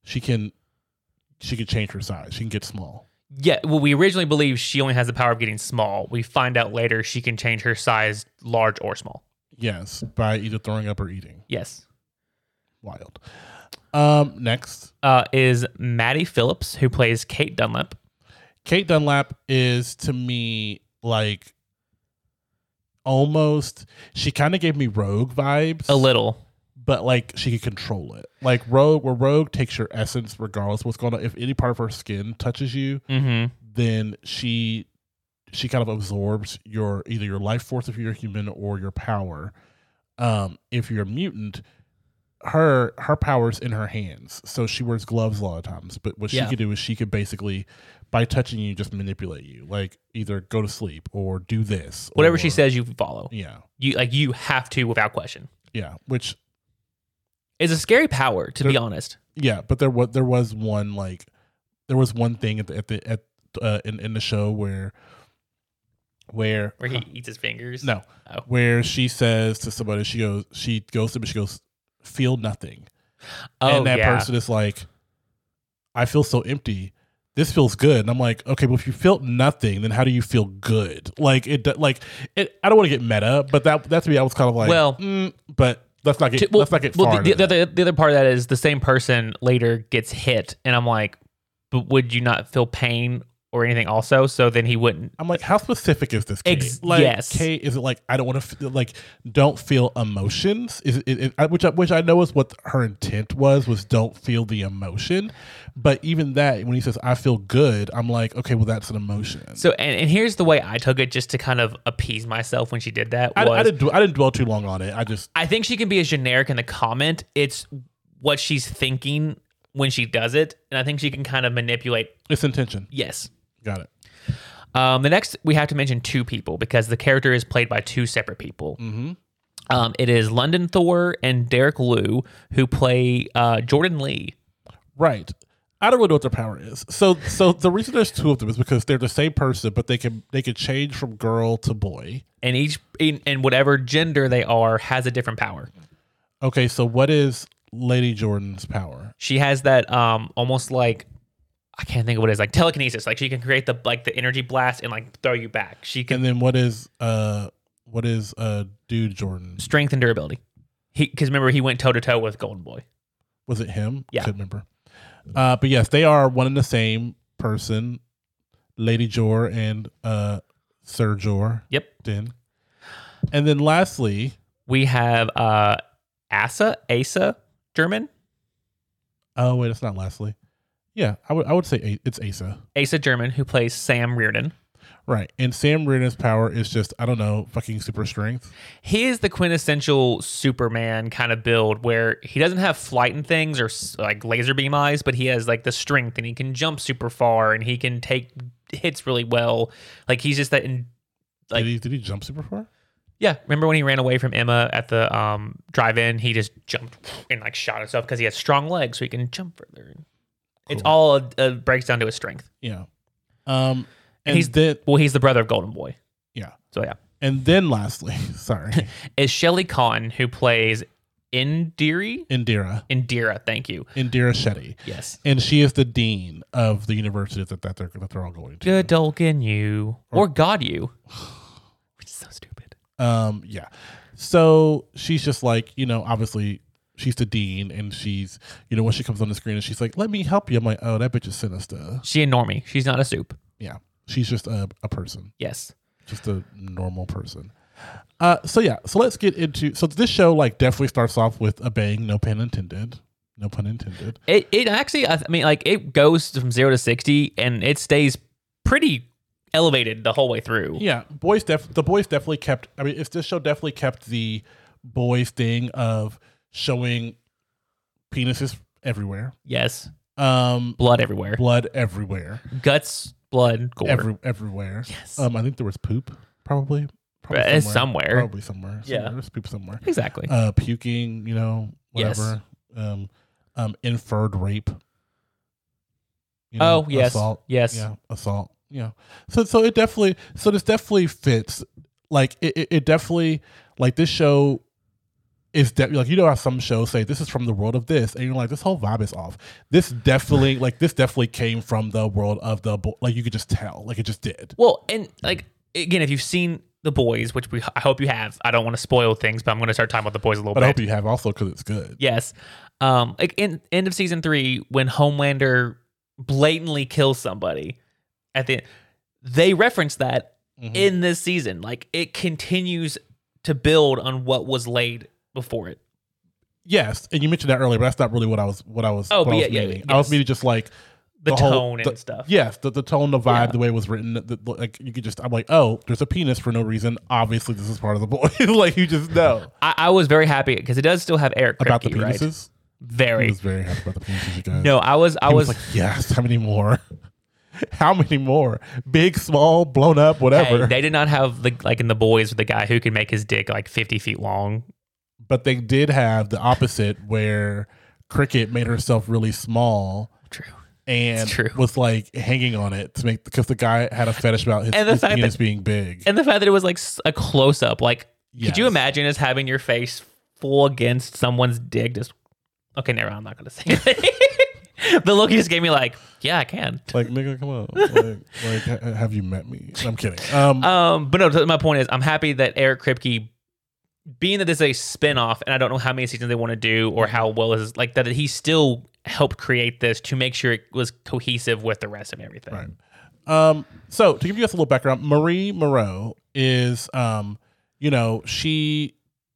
change her size. She can get small. Yeah, well, we originally believed she only has the power of getting small. We find out later she can change her size large or small. Yes, by either throwing up or eating. Yes. Wild. Next is Maddie Phillips, who plays Kate Dunlap. Kate Dunlap is, to me, like, almost, she kind of gave me Rogue vibes. A little. but like she could control it. Like Rogue takes your essence regardless of what's going on. If any part of her skin touches you, then she kind of absorbs either your life force if you're a human or your power. If you're a mutant, her power's in her hands, so she wears gloves a lot of times. But what she could do is she could basically, by touching you, just manipulate you, like either go to sleep or do this. Whatever she says, you follow. Yeah, you have to without question. Yeah, which is a scary power, to be honest. Yeah, but there was one thing in the show where he eats his fingers. No, where she says to somebody, she goes, feel nothing. And that person is like, I feel so empty. This feels good. And I'm like, okay, well, if you feel nothing, then how do you feel good? I don't want to get meta, but that to me, I was kind of like, but let's not get far. The other part of that is the same person later gets hit, and I'm like, but would you not feel pain or anything also? So then he wouldn't. I'm like, how specific is this case? Yes. Kate, is it like, I don't want to feel, like, don't feel emotions? Is it which I know is what her intent was don't feel the emotion. But even that, when he says, I feel good, I'm like, okay, well, that's an emotion. So, and here's the way I took it, just to kind of appease myself when she did that. I didn't dwell too long on it. I think she can be as generic in the comment. It's what she's thinking when she does it. And I think she can kind of manipulate its intention. Yes. Got it. The next, we have to mention two people because the character is played by two separate people. Mm-hmm. It is London Thor and Derek Liu, who play Jordan Lee. Right. I don't really know what their power is. So the reason there's two of them is because they're the same person, but they can change from girl to boy. And each, in whatever gender they are, has a different power. Okay, so what is Lady Jordan's power? She has that almost like, I can't think of what it is, like telekinesis. Like she can create the energy blast and like throw you back. She can. And then what is Dude Jordan? Strength and durability. Because remember, he went toe to toe with Golden Boy. Was it him? Yeah. I couldn't remember. But yes, they are one and the same person, Lady Jor and Sir Jor. Yep. Din. And then lastly, we have Asa German. Oh wait, it's not lastly. Yeah, I would say it's Asa. Asa German, who plays Sam Reardon. Right. And Sam Reardon's power is just, I don't know, fucking super strength. He is the quintessential Superman kind of build where he doesn't have flight and things or like laser beam eyes, but he has like the strength and he can jump super far and he can take hits really well. Like he's just that. Did he jump super far? Yeah. Remember when he ran away from Emma at the drive-in? He just jumped and like shot himself because he has strong legs so he can jump further. Cool. It's all breaks down to his strength. Yeah. And he's the brother of Golden Boy. Yeah. So yeah. And then lastly, sorry, is Shelley Khan, who plays Indira, thank you. Indira Shetty. Yes. And she is the dean of the university that they're all going to. Godolphin U or God U. Which is so stupid. Yeah. So she's just like, obviously she's the dean and she's, when she comes on the screen and she's like, let me help you. I'm like, oh, that bitch is sinister. She a normie. She's not a soup. Yeah. She's just a person. Yes. Just a normal person. So let's get into, so this show like definitely starts off with a bang, no pun intended. It actually, I mean, like it goes from 0 to 60 and it stays pretty elevated the whole way through. Yeah. The boys definitely kept, this show definitely kept the boys thing of showing penises everywhere. Yes. Blood everywhere. Guts, blood, gore. Everywhere. Yes. I think there was poop, probably somewhere. Probably somewhere. Yeah. There's poop somewhere. Exactly. Puking, whatever. Yes. Inferred rape. Yes. Assault. Yes. Yeah. Assault. Yeah. So this definitely fits. Like it definitely, like this show is like, how some shows say this is from the world of this, and you're like, this whole vibe is off. This definitely came from the world of like you could just tell, like it just did. Well, and like again, if you've seen The Boys, which I hope you have, I don't want to spoil things, but I'm going to start talking about The Boys a little bit. But I hope you have also because it's good. Yes, like in end of season 3, when Homelander blatantly kills somebody, at the they reference that in this season. Like it continues to build on what was laid before it. Yes, and you mentioned that earlier, but that's not really what I was meaning. I was meaning just like the tone and stuff. Yes, the tone, the vibe, the way it was written. Like you could just, I'm like, oh, there's a penis for no reason. Obviously, this is part of the boy. Like you just know. I was very happy because it does still have Eric Kripke, about the penises. Right? Very. I was very happy about the penises, you guys. No, I was like, yes. How many more? How many more? Big, small, blown up, whatever. Hey, they did not have like in The Boys with the guy who could make his dick like 50 feet long. But they did have the opposite where Cricket made herself really small. True. And was like hanging on it to make, because the guy had a fetish about his penis being big. And the fact that it was like a close up. Like, could you imagine us having your face full against someone's dick? Just okay, never. I'm not going to say it. The look he just gave me, like, yeah, I can. Like, nigga, come on. like, have you met me? I'm kidding. But no, my point is, I'm happy that Eric Kripke, being that this is a spinoff, and I don't know how many seasons they want to do or how well this is, like that he still helped create this to make sure it was cohesive with the rest of everything. Right. So to give you guys a little background, Marie Moreau is, she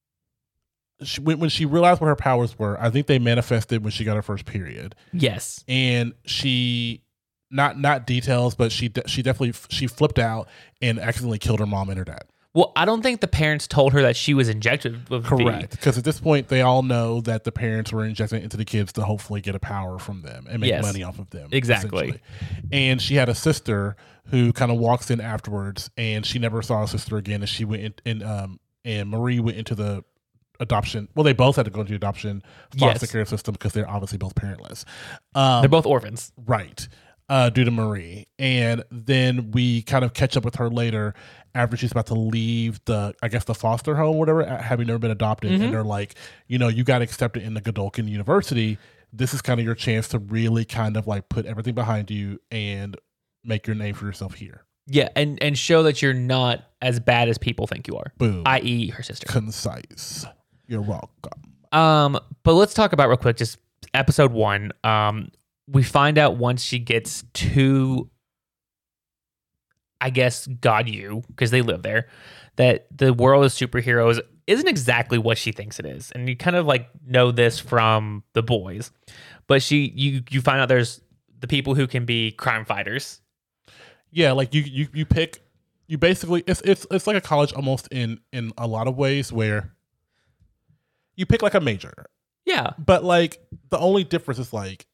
when she realized what her powers were, I think they manifested when she got her first period. Yes. And she, not details, but she definitely flipped out and accidentally killed her mom and her dad. Well, I don't think the parents told her that she was injected with correct, because at this point they all know that the parents were injecting into the kids to hopefully get a power from them and make money off of them. Exactly. And she had a sister who kind of walks in afterwards, and she never saw her sister again. And she went and Marie went into the adoption. Well, they both had to go into the adoption foster care system because they're obviously both parentless. They're both orphans, right? Due to Marie, and then we kind of catch up with her later after she's about to leave the foster home, or whatever, having never been adopted. Mm-hmm. And they're like, you got accepted in the Godolphin University. This is kind of your chance to really kind of like put everything behind you and make your name for yourself here. Yeah, and show that you're not as bad as people think you are. Boom. I.e. her sister. Concise. You're welcome. But let's talk about real quick, just episode 1. We find out once she gets to, I guess, God U, because they live there, that the world of superheroes isn't exactly what she thinks it is. And you kind of like know this from The Boys. But you find out there's the people who can be crime fighters. Yeah, like you pick, you basically, it's like a college almost in a lot of ways, where you pick like a major. Yeah. But like the only difference is like,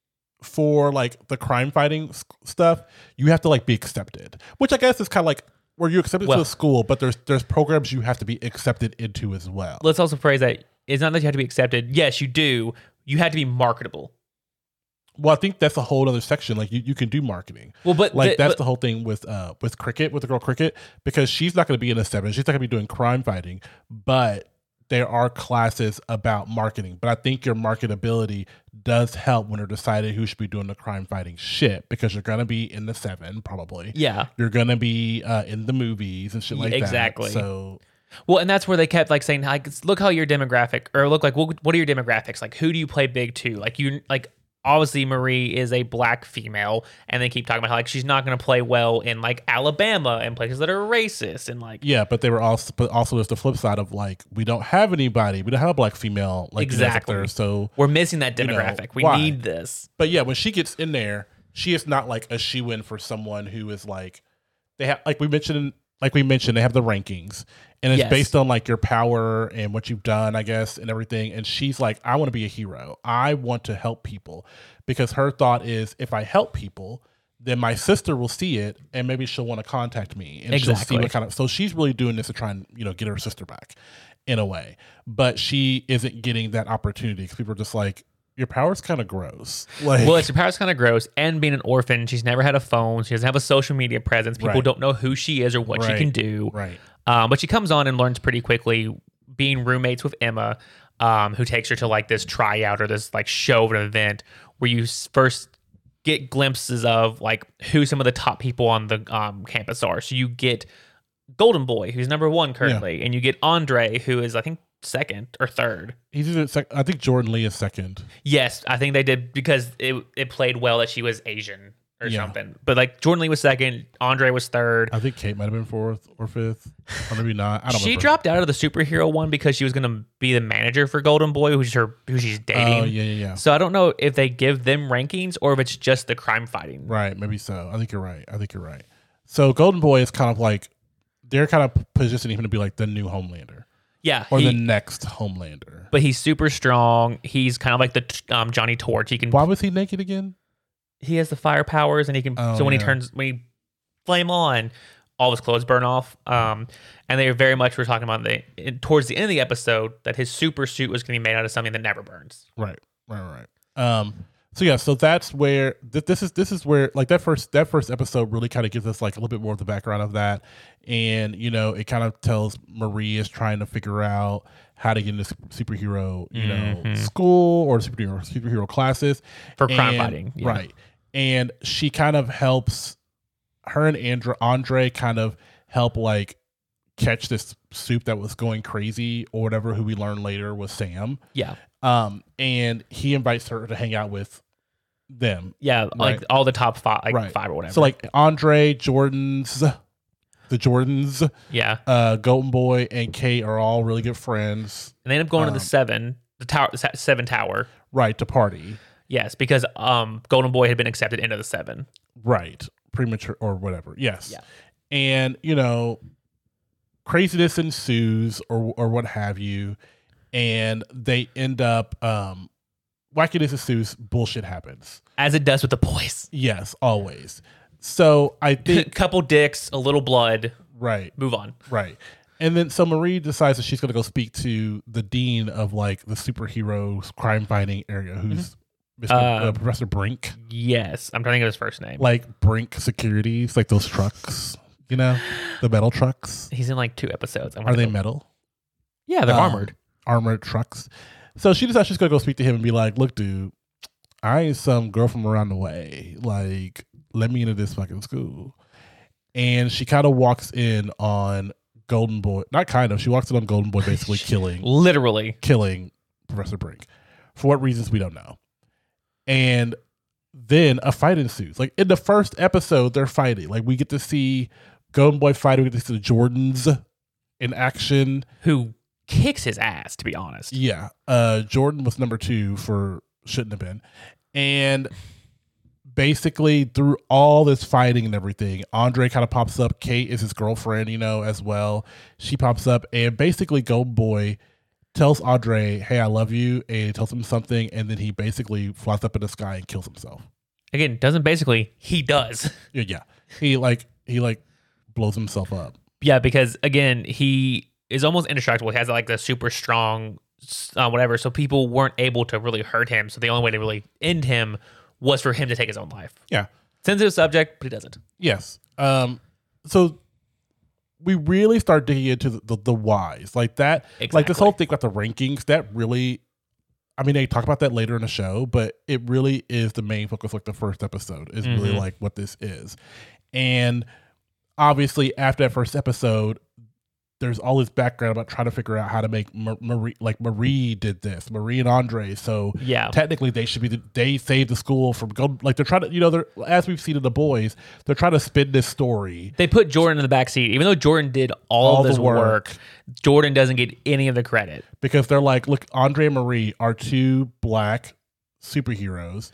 for like the crime fighting stuff, you have to like be accepted, which I guess is kind of like where you're accepted to a school, but there's programs you have to be accepted into as well. Let's also phrase that it's not that you have to be accepted. Yes, you do. You have to be marketable. Well, I think that's a whole other section. Like you can do marketing. Well, but like that's the whole thing with Cricket, with the girl Cricket, because she's not going to be in a 7. She's not going to be doing crime fighting, but there are classes about marketing. But I think your marketability does help when they're deciding who should be doing the crime fighting shit, because you're going to be in the 7 probably. Yeah. You're going to be in the movies and shit like exactly. that. So, well, and that's where they kept like saying, like, look how your demographic, or look like, what are your demographics? Like, who do you play big to? Like, you, like, obviously Marie is a black female, and they keep talking about how like she's not going to play well in like Alabama and places that are racist and like, yeah, but also there's the flip side of like, we don't have anybody, we don't have a black female like exactly there, so we're missing that demographic. We need this. But yeah, when she gets in there, she is not like a shoo-in for someone who is like, they have, like we mentioned, they have the rankings, and it's based on like your power and what you've done, I guess, and everything. And she's like, I want to be a hero. I want to help people, because her thought is, if I help people, then my sister will see it and maybe she'll want to contact me, and she'll see what kind of. So she's really doing this to try and get her sister back, in a way. But she isn't getting that opportunity because people are just like, your power's kind of gross. Like, well, your power's kind of gross, and being an orphan, she's never had a phone. She doesn't have a social media presence. People don't know who she is or what she can do. Right. But she comes on and learns pretty quickly, being roommates with Emma, who takes her to like this tryout or this like show of an event where you first get glimpses of like who some of the top people on the campus are. So you get Golden Boy, who's number 1 currently, and you get Andre, who is I think 2nd or 3rd. He's either I think Jordan Lee is 2nd. Yes, I think they did, because it played well that she was Asian. or Yeah. something. But like Jordan Lee was second, Andre was third. I think Kate might have been fourth or fifth, or maybe not. I don't She remember. dropped out of the superhero one because she was going to be the manager for Golden Boy, who she's dating. Oh, yeah. So I don't know if they give them rankings or if it's just the crime fighting. Right, maybe so. I think you're right. So Golden Boy is kind of like, they're kind of positioning him to be like the new Homelander. Yeah. Or the next Homelander. But he's super strong. He's kind of like the Johnny Torch. He can. Why was he naked again? He has the fire powers, and he can. Oh, so when yeah. when he flame on, all his clothes burn off. And they very much were talking about towards the end of the episode that his super suit was going to be made out of something that never burns. Right. So yeah, so that's where this is where like that first episode really kind of gives us like a little bit more of the background of that, and you know it kind of tells Marie is trying to figure out how to get into superhero school or superhero classes For crime fighting, yeah. right? And she kind of helps her and Andre kind of help like catch this soup that was going crazy or whatever, who we learn later was Sam. Yeah. And he invites her to hang out with them. Yeah, right? like all the top five, Right. five or whatever. So like Andre, the Jordans, yeah. Golden Boy, and Kate are all really good friends. And they end up going to the seven tower. Right, to party. Yes, because Golden Boy had been accepted into the seven. Right. Premature or whatever. Yes. Yeah. And, you know, craziness ensues or what have you. And they end up wackiness ensues, bullshit happens. As it does with the boys. Yes, always. So I think couple dicks, a little blood. right. Move on. Right. And then so Marie decides that she's going to go speak to the dean of like the superheroes crime fighting area, who's Professor Brink. Yes, I'm trying to think of his first name. Like Brink Securities, like those trucks, you know, the metal trucks. He's in like 2 episodes. Are they metal? Yeah, they're armored. Armored trucks. So she decides she's going to go speak to him and be like, look, dude, I ain't some girl from around the way. Like, let me into this fucking school. And she kind of walks in on Golden Boy. Not kind of. She walks in on Golden Boy basically Literally killing Professor Brink. For what reasons, we don't know. And then a fight ensues. Like, in the first episode, they're fighting. Like, we get to see Golden Boy fight. We get to see the Jordans in action. Who kicks his ass, to be honest. Yeah. Jordan was number 2 for shouldn't have been. And basically through all this fighting and everything, Andre kind of pops up. Kate is his girlfriend, you know, as well. She pops up and basically Golden Boy tells Andre, hey, I love you, and he tells him something, and then he basically flies up in the sky and kills himself. Again, doesn't basically, he does. Yeah. He blows himself up. Yeah, because again, he is almost indestructible. He has like the super strong whatever, so people weren't able to really hurt him. So the only way to really end him was for him to take his own life. Yeah. Sensitive subject, but he doesn't. Yes. So we really start digging into the whys. Like that, like this whole thing about the rankings, that really, I mean, they talk about that later in the show, but it really is the main focus, like the first episode is really like what this is. And obviously after that first episode, there's all this background about trying to figure out how to make Marie, like Marie did this, Marie and Andre. So yeah, technically they should be, they saved the school from going, like they're trying to, you know, they're, as we've seen in The Boys, they're trying to spin this story. They put Jordan in the back seat, even though Jordan did all this work. Jordan doesn't get any of the credit because they're like, look, Andre and Marie are 2 black superheroes.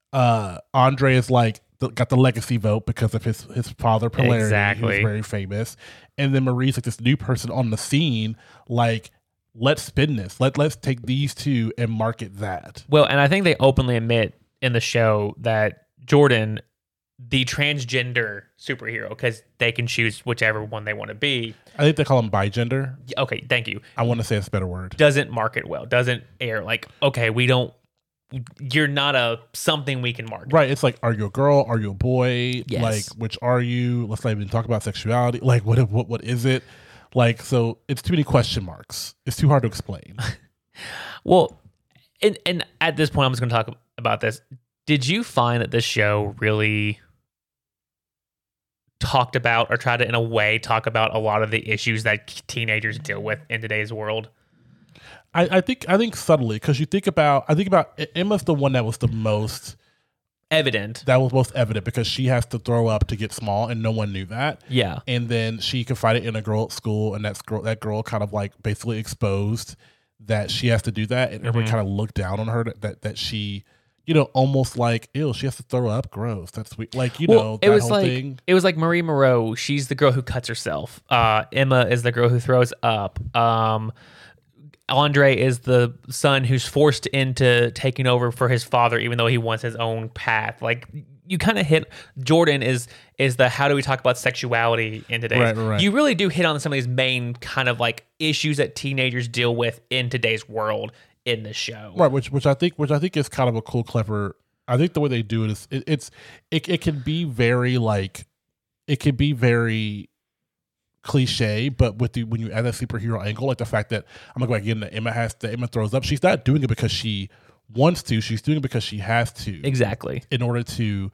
Andre is like, got the legacy vote because of his father Polarity. Exactly. Who's very famous. And then Marie's like this new person on the scene. Like, let's spin this. Let's take these 2 and market that. Well, and I think they openly admit in the show that Jordan, the transgender superhero, because they can choose whichever one they want to be. I think they call him bigender. Okay, thank you. I want to say it's a better word. Doesn't market well. Doesn't air like, okay, we don't. You're not a something we can market. Right. It's like, are you a girl? Are you a boy? Yes. Like, which are you? Let's not even talk about sexuality. Like, what is it? Like, so it's too many question marks. It's too hard to explain. Well, and at this point, I'm just going to talk about this. Did you find that this show really talked about or tried to, in a way, talk about a lot of the issues that teenagers deal with in today's world? I think subtly, because I think about Emma's the one that was the most evident. That was most evident because she has to throw up to get small, and no one knew that. Yeah. And then she confided in a girl at school, and that girl kind of like basically exposed that she has to do that, and everybody kind of looked down on her that she, almost like, ew, she has to throw up. Gross. That's weird. Like, it that was whole like thing. it was like Marie Moreau. She's the girl who cuts herself. Emma is the girl who throws up. Andre is the son who's forced into taking over for his father, even though he wants his own path. Like, you kind of hit. Jordan is the how do we talk about sexuality in today's. Right. You really do hit on some of these main kind of like issues that teenagers deal with in today's world in the show. Right, which I think is kind of a cool, clever. I think the way they do it is it can be very like, it can be very cliche, but when you add that superhero angle, like the fact that I'm gonna go back again, that Emma throws up, she's not doing it because she wants to, she's doing it because she has to. Exactly. In order to,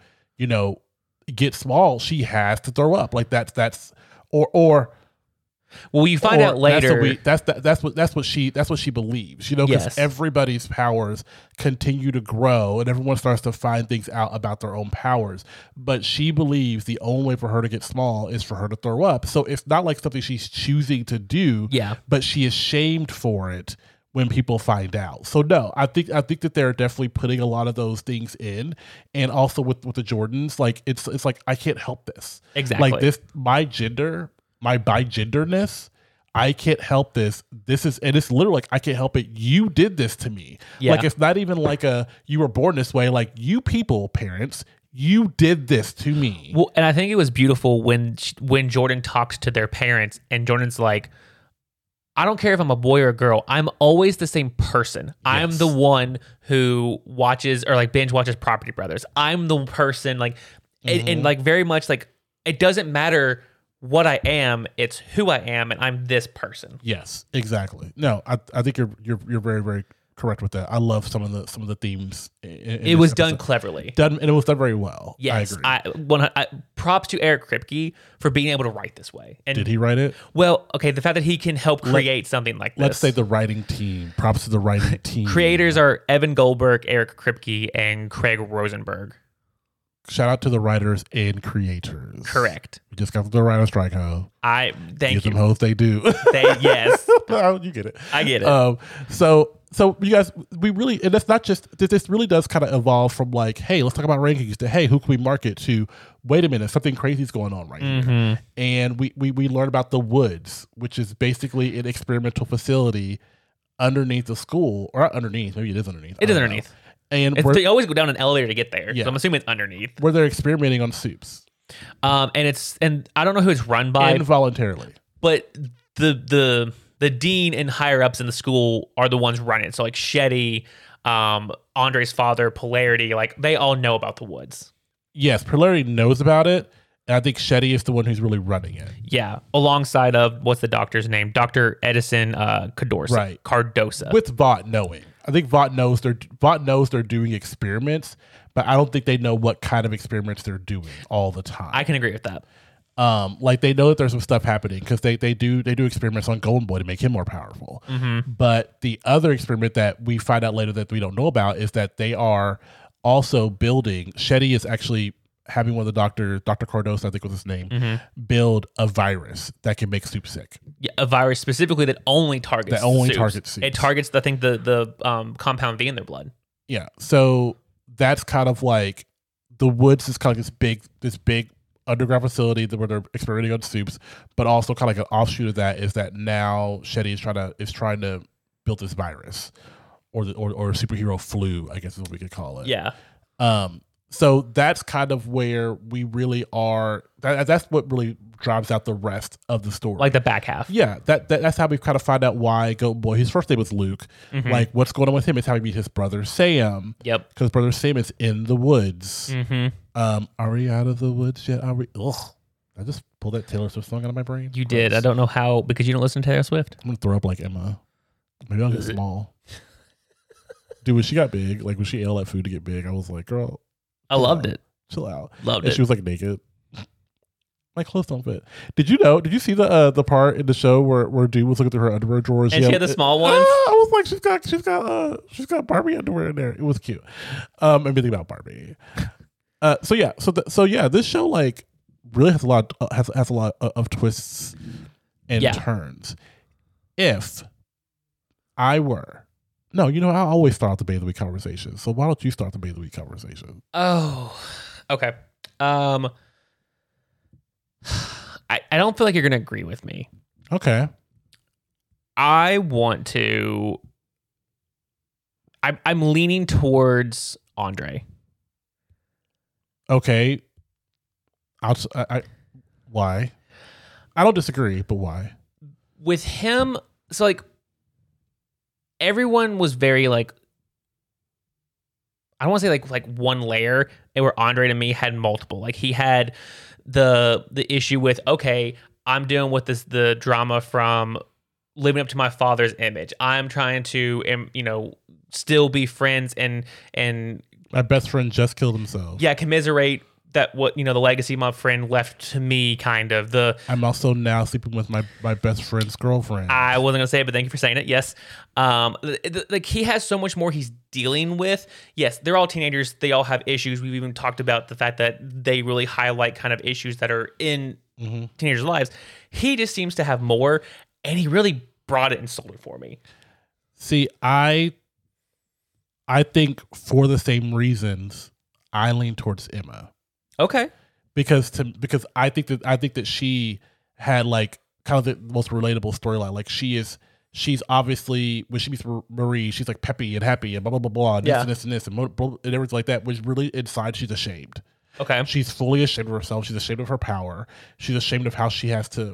get small, she has to throw up. Like that's or well, you find out later. That's what she believes. Because Yes. everybody's powers continue to grow, and everyone starts to find things out about their own powers. But she believes the only way for her to get small is for her to throw up. So it's not like something she's choosing to do. Yeah. But she is shamed for it when people find out. So no, I think that they're definitely putting a lot of those things in, and also with the Jordans, like it's like I can't help this. Exactly. Like this, my bigenderness, I can't help this. And it's literally like, I can't help it. You did this to me. Yeah. Like, it's not even like you were born this way. Like, you people, parents, you did this to me. Well, and I think it was beautiful when Jordan talks to their parents, and Jordan's like, I don't care if I'm a boy or a girl. I'm always the same person. Yes. I'm the one who watches or like binge watches Property Brothers. I'm the person like, and like very much like, it doesn't matter what I am, it's who I am, and I'm this person. Yes, exactly. No, I think you're very, very correct with that. I love some of the themes. It was done cleverly. And it was done very well. Yes, I agree. Props to Eric Kripke for being able to write this way. And did he write it? Well, okay, the fact that he can help create something like this. Let's say the writing team. Props to the writing team. Creators are Evan Goldberg, Eric Kripke, and Craig Rosenberg. Shout out to the writers and creators. Correct. We just got the writer strike, ho. Thank you. Them hoes, they do. Yes. You get it. I get it. So you guys, we really, and that's not just, this really does kind of evolve from like, hey, let's talk about rankings, to hey, who can we market, to wait a minute, something crazy is going on right here. And we learn about the Woods, which is basically an experimental facility underneath the school, or not underneath, maybe it is underneath. It is underneath. Know. And they always go down an elevator to get there. Yeah. So I'm assuming it's underneath. Where they're experimenting on soups. And I don't know who it's run by. Involuntarily. But the dean and higher ups in the school are the ones running it. So like Shetty, Andre's father, Polarity, like they all know about the Woods. Yes, Polarity knows about it. And I think Shetty is the one who's really running it. Yeah, alongside of, what's the doctor's name? Dr. Edison Cardosa. With Vought knowing. I think Vought knows they're doing experiments, but I don't think they know what kind of experiments they're doing all the time. I can agree with that. Like they know that there's some stuff happening because they do experiments on Golden Boy to make him more powerful. But the other experiment that we find out later that we don't know about is that they are also building. Shetty is actually having one of the Dr. Cardosa, I think was his name, build a virus that can make soup sick. Yeah, a virus specifically that only targets soups. It targets, I think, the compound V in their blood. Yeah, so that's kind of like the Woods is kind of this big underground facility where they're experimenting on soups, but also kind of like an offshoot of that is that now Shetty is trying to build this virus or superhero flu, I guess is what we could call it. Yeah. So that's kind of where we really are. That's what really drives out the rest of the story. Like the back half. Yeah, that's how we kind of find out why Goat Boy, his first name was Luke. Like what's going on with him is how we meet his brother Sam. Yep. Because brother Sam is in the woods. Are we out of the woods yet? Are we? Ugh. I just pulled that Taylor Swift song out of my brain. You did. I don't know how, because you don't listen to Taylor Swift. I'm going to throw up like Emma. Maybe I'll get small. Dude, when she got big, like when she ate all that food to get big, I was like, girl. I loved it. Chill out. Loved and it. She was like naked. My clothes don't fit. Did you see the part in the show where dude was looking through her underwear drawers? And she had the small ones? I was like, she's got Barbie underwear in there. It was cute. I'm thinking about Barbie. This show like really has a lot has a lot of twists and turns. If I were I always start out the Bay of the Week conversation. So why don't you start the Bay of the Week conversation? Oh, okay. I don't feel like you're gonna agree with me. Okay. I'm leaning towards Andre. Okay. Why? I don't disagree, but why? With him, so like everyone was very like, I don't want to say like one layer, and where Andre to me had multiple. Like he had the issue with, okay, I'm dealing with the drama from living up to my father's image. I'm trying to still be friends and my best friend just killed himself. Yeah, commiserate that the legacy my friend left to me, kind of. I'm also now sleeping with my best friend's girlfriend. I wasn't gonna say it, but thank you for saying it. Yes, like he has so much more he's dealing with. Yes, they're all teenagers. They all have issues. We've even talked about the fact that they really highlight kind of issues that are in teenagers' lives. He just seems to have more, and he really brought it and sold it for me. See, I think for the same reasons, I lean towards Emma. Okay. Because I think that she had like kind of the most relatable storyline. Like she's obviously, when she meets Marie, she's like peppy and happy and blah blah blah blah and this and everything like that. Which really inside she's ashamed. Okay. She's fully ashamed of herself. She's ashamed of her power. She's ashamed of how she has to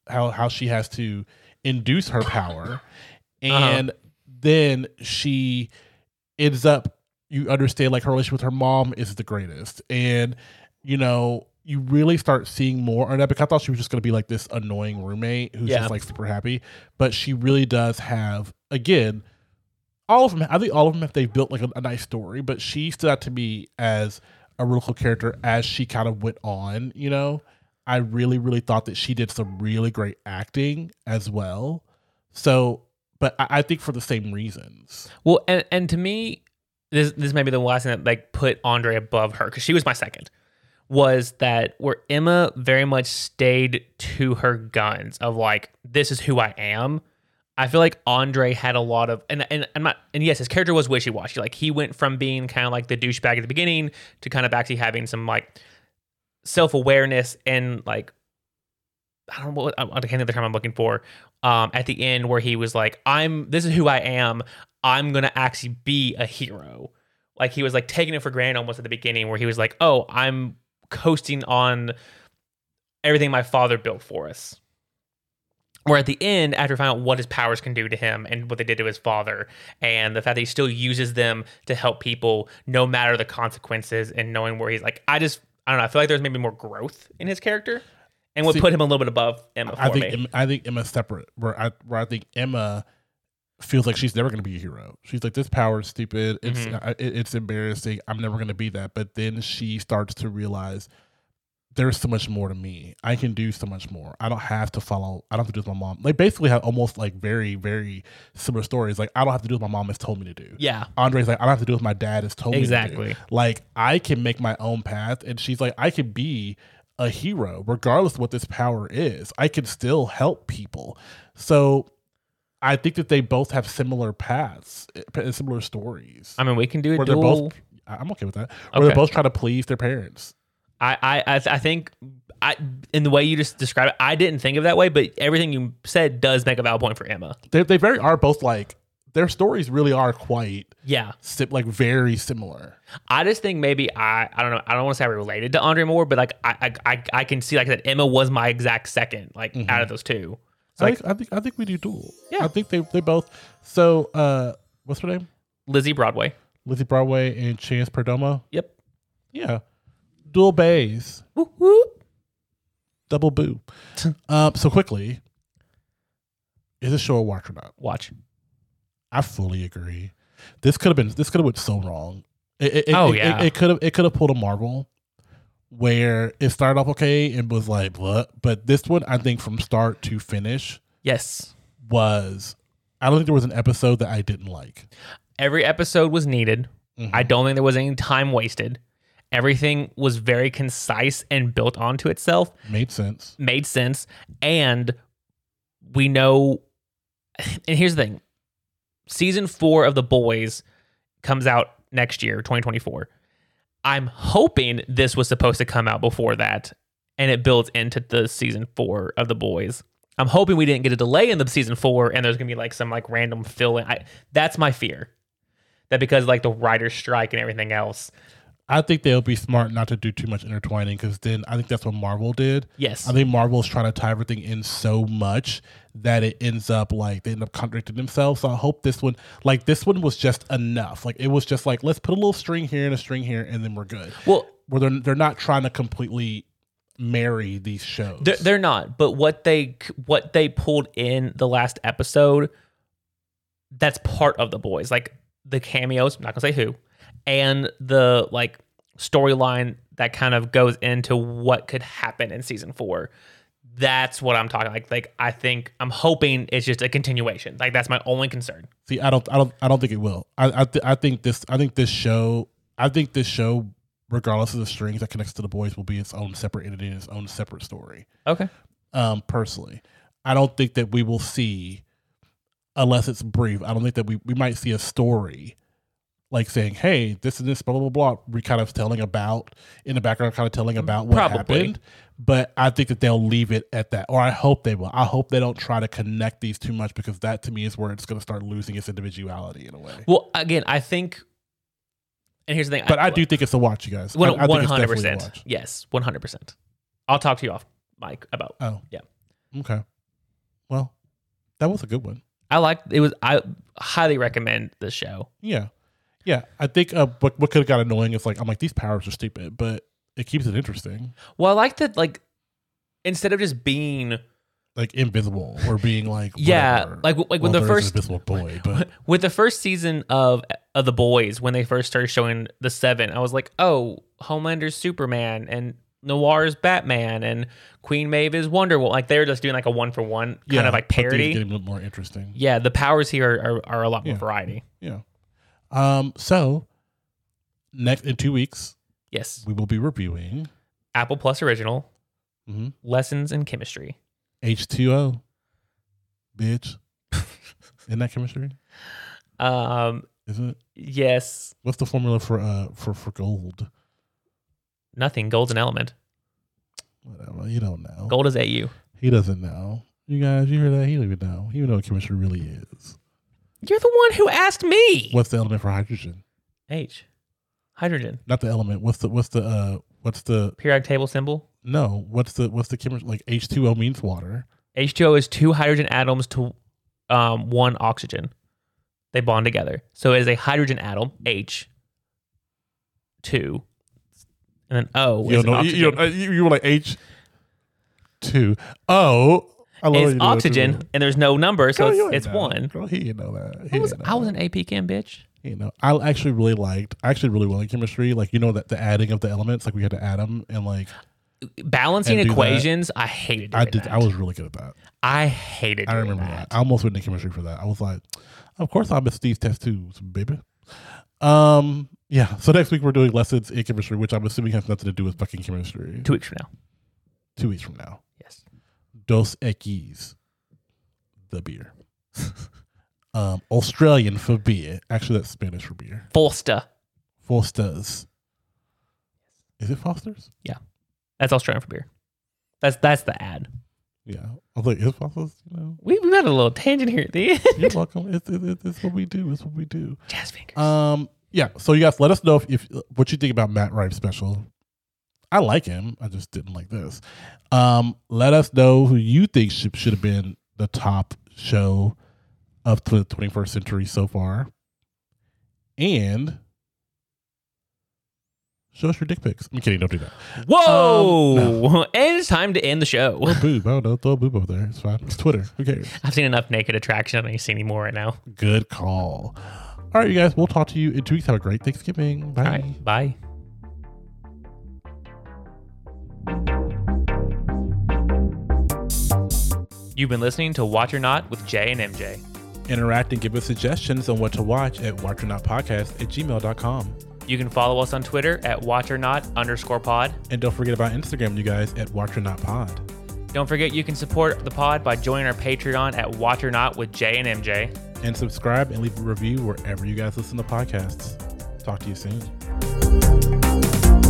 induce her power, and then she ends up. You understand like her relationship with her mom is the greatest, and you really start seeing more on that, because I thought she was just going to be like this annoying roommate who's just like super happy, but she really does have, again, all of them. I think all of them, if they've built like a nice story, but she stood out to me as a real cool character as she kind of went on. I really, really thought that she did some really great acting as well. So, but I think for the same reasons. Well, and to me, this may be the last thing that like put Andre above her, because she was my second. Was that where Emma very much stayed to her guns of like, this is who I am. I feel like Andre had a lot of, and yes, his character was wishy-washy. Like he went from being kind of like the douchebag at the beginning to kind of actually having some like self-awareness and like, I don't know what, I can't think of the term I'm looking for. At the end where he was like, this is who I am. I'm going to actually be a hero. Like he was like taking it for granted almost at the beginning, where he was like, oh, I'm coasting on everything my father built for us. Where at the end, after finding out what his powers can do to him and what they did to his father, and the fact that he still uses them to help people no matter the consequences, and knowing where he's like, I don't know, I feel like there's maybe more growth in his character, and would put him a little bit above Emma for me. I think Emma's separate, where I think Emma feels like she's never going to be a hero. She's like, this power is stupid. It's embarrassing. I'm never going to be that. But then she starts to realize there's so much more to me. I can do so much more. I don't have to do with my mom. Like basically have almost like very, very similar stories. Like I don't have to do what my mom has told me to do. Yeah. Andre's like, I don't have to do what my dad has told me to do. Exactly. Like I can make my own path. And she's like, I can be a hero regardless of what this power is. I can still help people. So I think that they both have similar paths, similar stories. I mean, we can do a dual. I'm okay with that. Where they're both trying to please their parents. I think in the way you just described it, I didn't think of it that way, but everything you said does make a valid point for Emma. They very are both like, their stories really are quite like very similar. I just think maybe I don't know. I don't want to say I related to Andre more, but like I can see like that Emma was my exact second out of those two. So I think we do dual. Yeah, I think they both. So what's her name? Lizzie Broadway and Chance Perdomo. Yep. Yeah. Dual bays. Whoop, whoop. Double boo. So quickly, is this show a watch or not? Watch. I fully agree. This could have went so wrong. It could have pulled a Marvel where it started off okay and was like what, but this one I think from start to finish, was, I don't think there was an episode that I didn't like. Every episode was needed. I don't think there was any time wasted. Everything was very concise and built onto itself. Made sense. And we know, and here's the thing. Season 4 of The Boys comes out next year, 2024. I'm hoping this was supposed to come out before that, and it builds into the season 4 of The Boys. I'm hoping we didn't get a delay in the season 4, and there's gonna be like some like random fill in. That's my fear. That because like the writer's strike and everything else. I think they'll be smart not to do too much intertwining, because then I think that's what Marvel did. Yes. I think Marvel's trying to tie everything in so much that it ends up like they end up contradicting themselves. So I hope this one was just enough. Like it was just like, let's put a little string here and a string here, and then we're good. Well, where they're not trying to completely marry these shows. They're not. But what they pulled in the last episode, that's part of The Boys. Like the cameos, I'm not gonna say who, and the like storyline that kind of goes into what could happen in season 4. That's what I'm talking like I'm hoping it's just a continuation. Like that's my only concern. See, I don't think it will. I think this show, regardless of the strings that connects to The Boys, will be its own separate entity and its own separate story. Okay. Personally, I don't think that we will see, unless it's brief, I don't think that we might see a story like saying, hey, this and this, blah, blah, blah, we kind of telling about, in the background, kind of telling about what happened. But I think that they'll leave it at that. Or I hope they will. I hope they don't try to connect these too much, because that to me is where it's going to start losing its individuality in a way. Well, again, I think, and here's the thing. But I do think it's a watch, you guys. I think it's definitely a watch. Yes, 100%. I'll talk to you off mic about. Oh. Yeah. Okay. Well, that was a good one. I highly recommend this show. Yeah. Yeah, I think what could have got annoying is like, I'm like, these powers are stupid, but it keeps it interesting. Well, I like that, like, instead of just being like invisible or being like, yeah, whatever. like when the first invisible boy, but with the first season of The Boys, when they first started showing the 7, I was like, oh, Homelander's Superman and Noir's Batman and Queen Maeve is Wonder Woman. Like they're just doing like a 1-for-1 kind of like parody. Getting a little more interesting. Yeah, the powers here are a lot more variety. Yeah. So next in 2 weeks, yes, we will be reviewing Apple Plus Original, Lessons in Chemistry. H2O, bitch. Isn't that chemistry? Isn't it? Yes. What's the formula for gold? Nothing. Gold's an element. Whatever. You don't know. Gold is AU. He doesn't know. You guys, you hear that? He don't even know. He don't know what chemistry really is. You're the one who asked me. What's the element for hydrogen? H. Hydrogen. Not the element. What's the periodic table symbol? No. What's the chemistry? Like H2O means water. H2O is 2 hydrogen atoms to 1 oxygen. They bond together. So it is a hydrogen atom, H, 2, and then O is oxygen. You were like H, 2. O. It's oxygen, and there's no number, so it's know. 1. Girl, he didn't know that. I was an AP Chem, bitch. You know, I actually really liked chemistry. Like, you know, that the adding of the elements, like we had to add them and like balancing equations. That. I hated doing that. I was really good at that. I hated doing I remember that. I almost went into chemistry for that. I was like, of course I missed these test tubes, baby. Yeah. So next week we're doing lessons in chemistry, which I'm assuming has nothing to do with fucking chemistry. 2 weeks from now. 2 weeks from now. Yes. Dos Equis, the beer. Australian for beer. Actually, that's Spanish for beer. Foster. Foster's. Is it Foster's? Yeah. That's Australian for beer. That's the ad. Yeah. I was like, is Foster's? You know? We've had a little tangent here at the end. You're welcome. It's what we do. It's what we do. Jazz fingers. Yeah. So you guys let us know if what you think about Matt Rife special. I like him. I just didn't like this. Let us know who you think should have been the top show of the 21st century so far. And show us your dick pics. I'm kidding. Don't do that. Whoa! No. And it's time to end the show. Or boob. Oh, no, throw a boob over there. It's fine. It's Twitter. Who cares? I've seen enough naked attraction. I don't need to see any more right now. Good call. All right, you guys. We'll talk to you in 2 weeks. Have a great Thanksgiving. Bye. All right, bye. You've been listening to Watch or Not with Jay and MJ. Interact and give us suggestions on what to watch at watchornotpodcast@gmail.com. You can follow us on Twitter at watchornot_pod. And don't forget about Instagram, you guys, at watchornotpod. Don't forget you can support the pod by joining our Patreon at watchornot with Jay and MJ. And subscribe and leave a review wherever you guys listen to podcasts. Talk to you soon.